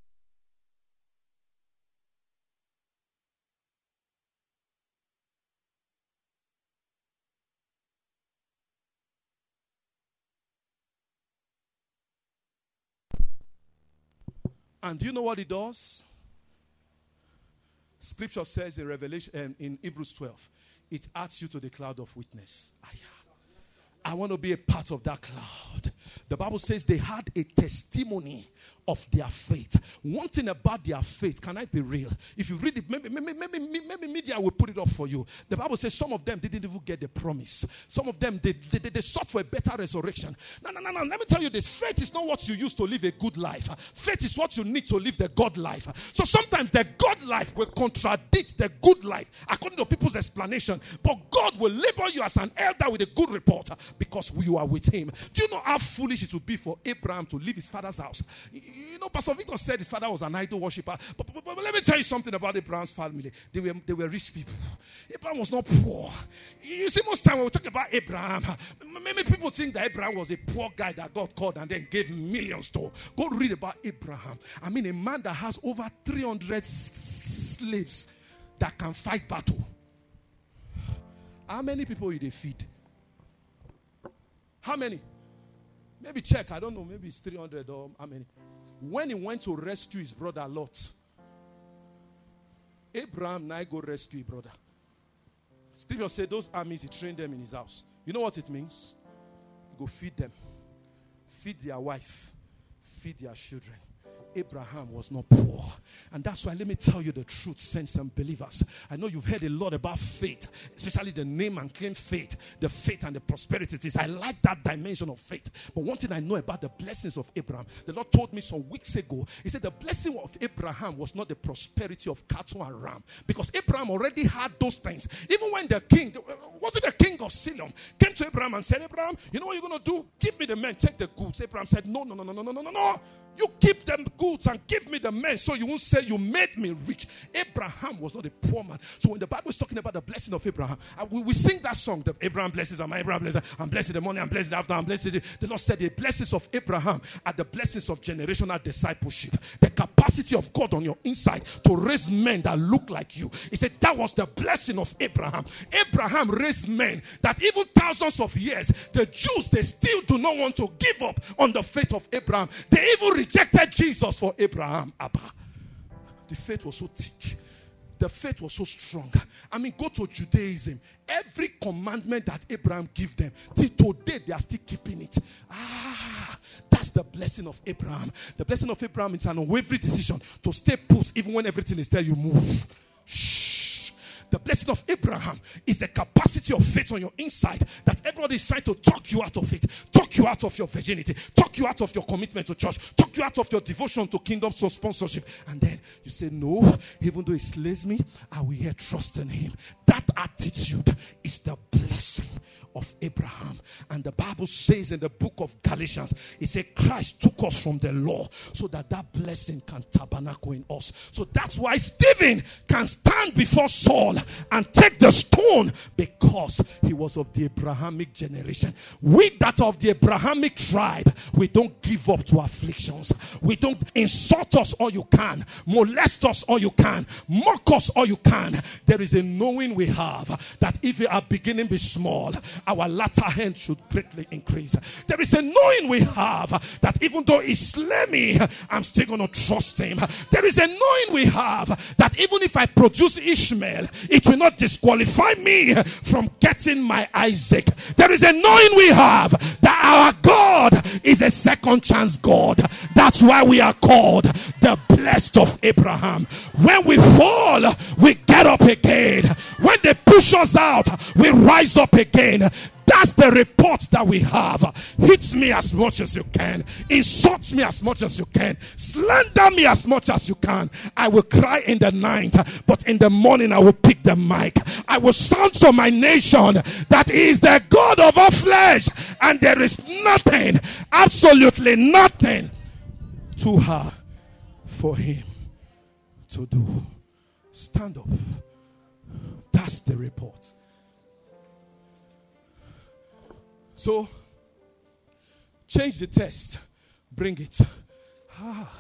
And do you know what it does? Scripture says in Revelation, um, in Hebrews twelve, it adds you to the cloud of witness. I want to be a part of that cloud. The Bible says they had a testimony of their faith. One thing about their faith, can I be real? If you read it, maybe, maybe, maybe, maybe media will put it up for you. The Bible says some of them didn't even get the promise. Some of them, they, they, they sought for a better resurrection. No, no, no, no. Let me tell you this. Faith is not what you use to live a good life. Faith is what you need to live the God life. So sometimes the God life will contradict the good life according to people's explanation. But God will label you as an elder with a good report because you are with him. Do you know how foolish it would be for Abraham to leave his father's house? You know, Pastor Victor said his father was an idol worshiper. But, but, but, but let me tell you something about Abraham's family. They were, they were rich people. Abraham was not poor. You see, most time when we talk about Abraham, maybe people think that Abraham was a poor guy that God called and then gave millions to. Go read about Abraham. I mean, a man that has over three hundred slaves that can fight battle. How many people will they feed? How many? Maybe check. I don't know. Maybe it's three hundred or how many. When he went to rescue his brother Lot, Abraham now go rescue his brother. Scripture said those armies, he trained them in his house. You know what it means? Go feed them. Feed their wife. Feed their children. Abraham was not poor. And that's why, let me tell you the truth, saints and believers. I know you've heard a lot about faith, especially the name and claim faith, the faith and the prosperity. It is, I like that dimension of faith. But one thing I know about the blessings of Abraham, the Lord told me some weeks ago, he said the blessing of Abraham was not the prosperity of cattle and ram. Because Abraham already had those things. Even when the king, was it the king of Siloam, came to Abraham and said, Abraham, you know what you're going to do? Give me the men, take the goods. Abraham said, no, no, no, no, no, no, no, no, no. You keep them goods and give me the men so you won't say you made me rich. Abraham was not a poor man. So when the Bible is talking about the blessing of Abraham, uh, we, we sing that song, the Abraham blesses, and Abraham blesses, I'm blessed in the morning, I'm blessed in the afternoon, I'm blessed in the, the Lord said the blessings of Abraham are the blessings of generational discipleship. The capacity of God on your inside to raise men that look like you. He said that was the blessing of Abraham. Abraham raised men that even thousands of years, the Jews, they still do not want to give up on the faith of Abraham. They even rejected Jesus for Abraham. Abba. The faith was so thick. The faith was so strong. I mean, go to Judaism. Every commandment that Abraham gave them, till today they are still keeping it. Ah, that's the blessing of Abraham. The blessing of Abraham is an unwavering decision to stay put even when everything is there, you move. Shh. The blessing of Abraham is the capacity of faith on your inside that everybody is trying to talk you out of it, talk you out of your virginity, talk you out of your commitment to church, talk you out of your devotion to kingdom sponsorship. And then you say, no, even though he slays me, I will yet trust in him. That attitude is the blessing of Abraham. And the Bible says in the book of Galatians, it says Christ took us from the law so that that blessing can tabernacle in us. So that's why Stephen can stand before Saul and take the stone, because he was of the Abrahamic generation. We that of the Abrahamic tribe, we don't give up to afflictions. We don't insult us all you can, molest us all you can, mock us all you can. There is a knowing we have that if our beginning be small, our latter end should greatly increase. There is a knowing we have that even though he slay me, I'm still going to trust him. There is a knowing we have that even if I produce Ishmael, it will not disqualify me from getting my Isaac. There is a knowing we have that our God is a second chance God. That's why we are called the blessed of Abraham. When we fall, we get up again. When they push us out, we rise up again. That's the report that we have. Hit me as much as you can. Insult me as much as you can. Slander me as much as you can. I will cry in the night, but in the morning I will pick the mic. I will sound to my nation that he is the God of all flesh, and there is nothing, absolutely nothing too hard for him to do. Stand up. That's the report. So, change the test. Bring it. Ah.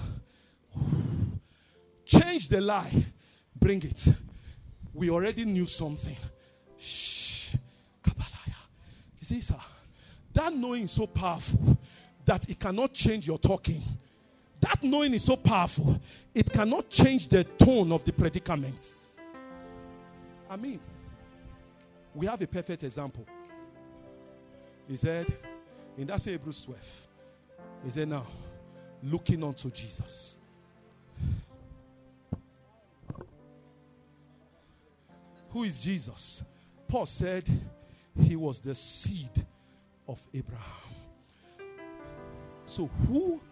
Change the lie. Bring it. We already knew something. Shh. You see, sir, that knowing is so powerful that it cannot change your talking. That knowing is so powerful, it cannot change the tone of the predicament. I mean, we have a perfect example. He said, in that same Hebrews twelve, he said, now, looking unto Jesus. Who is Jesus? Paul said he was the seed of Abraham. So who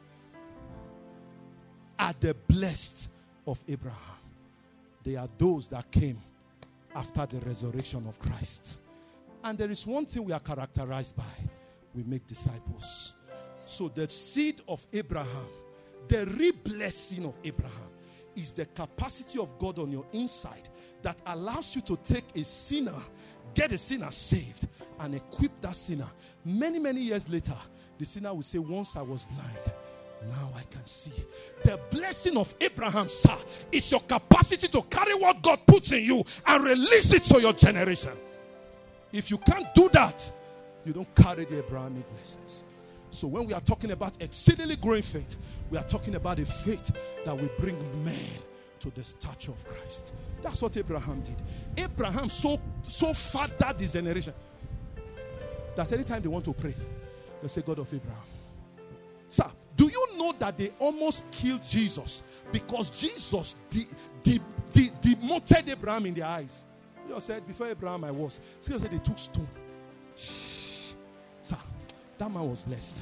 are the blessed of Abraham? They are those that came after the resurrection of Christ. And there is one thing we are characterized by. We make disciples. So the seed of Abraham, the real blessing of Abraham, is the capacity of God on your inside that allows you to take a sinner, get a sinner saved, and equip that sinner. Many, many years later, the sinner will say, once I was blind, now I can see. The blessing of Abraham, sir, is your capacity to carry what God puts in you and release it to your generation. If you can't do that, you don't carry the Abrahamic blessings. So when we are talking about exceedingly growing faith, we are talking about a faith that will bring men to the stature of Christ. That's what Abraham did. Abraham so, so fathered his generation that anytime they want to pray, they say, God of Abraham. Sir, do you know that they almost killed Jesus because Jesus de- de- de- demoted Abraham in their eyes? Jesus said, before Abraham I was. Jesus said they took stone. Shh. Sir, that man was blessed.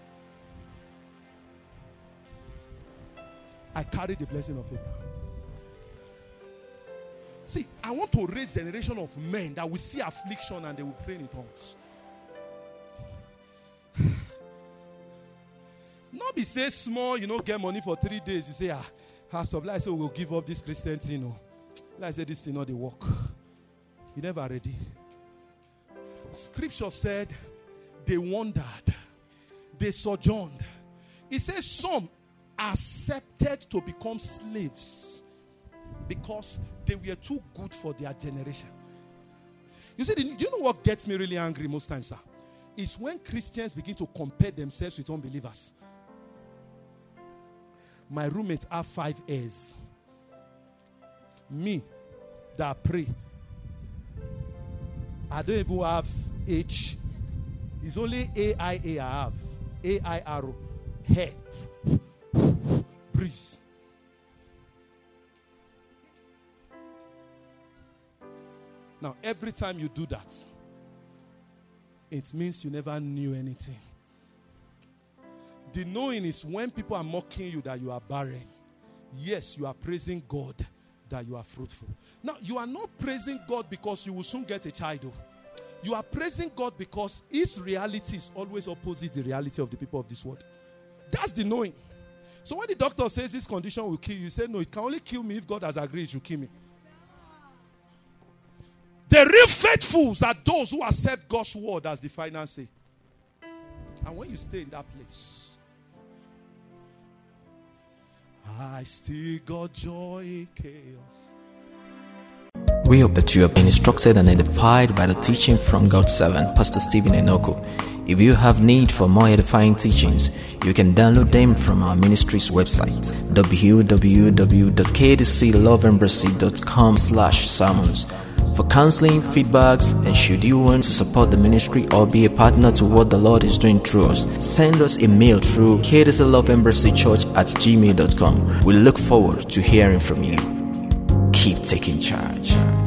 I carry the blessing of Abraham. See, I want to raise a generation of men that will see affliction and they will pray in tongues. Not be say small, you know, get money for three days. You say, ah, house of life, so we'll give up this Christian thing. You know. Like I said, this thing not the work. You never ready. Scripture said they wandered, they sojourned. It says some accepted to become slaves because they were too good for their generation. You see, do you know what gets me really angry most times, sir? It's when Christians begin to compare themselves with unbelievers. My roommates have five A's. Me, that pray, I don't even have H. It's only A I A I have. A I R O. Hair. Breeze. Now, every time you do that, it means you never knew anything. The knowing is when people are mocking you that you are barren. Yes, you are praising God that you are fruitful. Now, you are not praising God because you will soon get a child. Though. You are praising God because His reality is always opposite the reality of the people of this world. That's the knowing. So when the doctor says this condition will kill you, you say, no, it can only kill me if God has agreed to kill me. The real faithfuls are those who accept God's word as the final say. And when you stay in that place, I still got joy in chaos. We hope that you have been instructed and edified by the teaching from God's servant, Pastor Stephen Enoku. If you have need for more edifying teachings, you can download them from our ministry's website, w w w dot k d c love embassy dot com slash sermons. For counseling, feedbacks, and should you want to support the ministry or be a partner to what the Lord is doing through us, send us a mail through k d c love embassy church at gmail dot com. We look forward to hearing from you. Keep taking charge.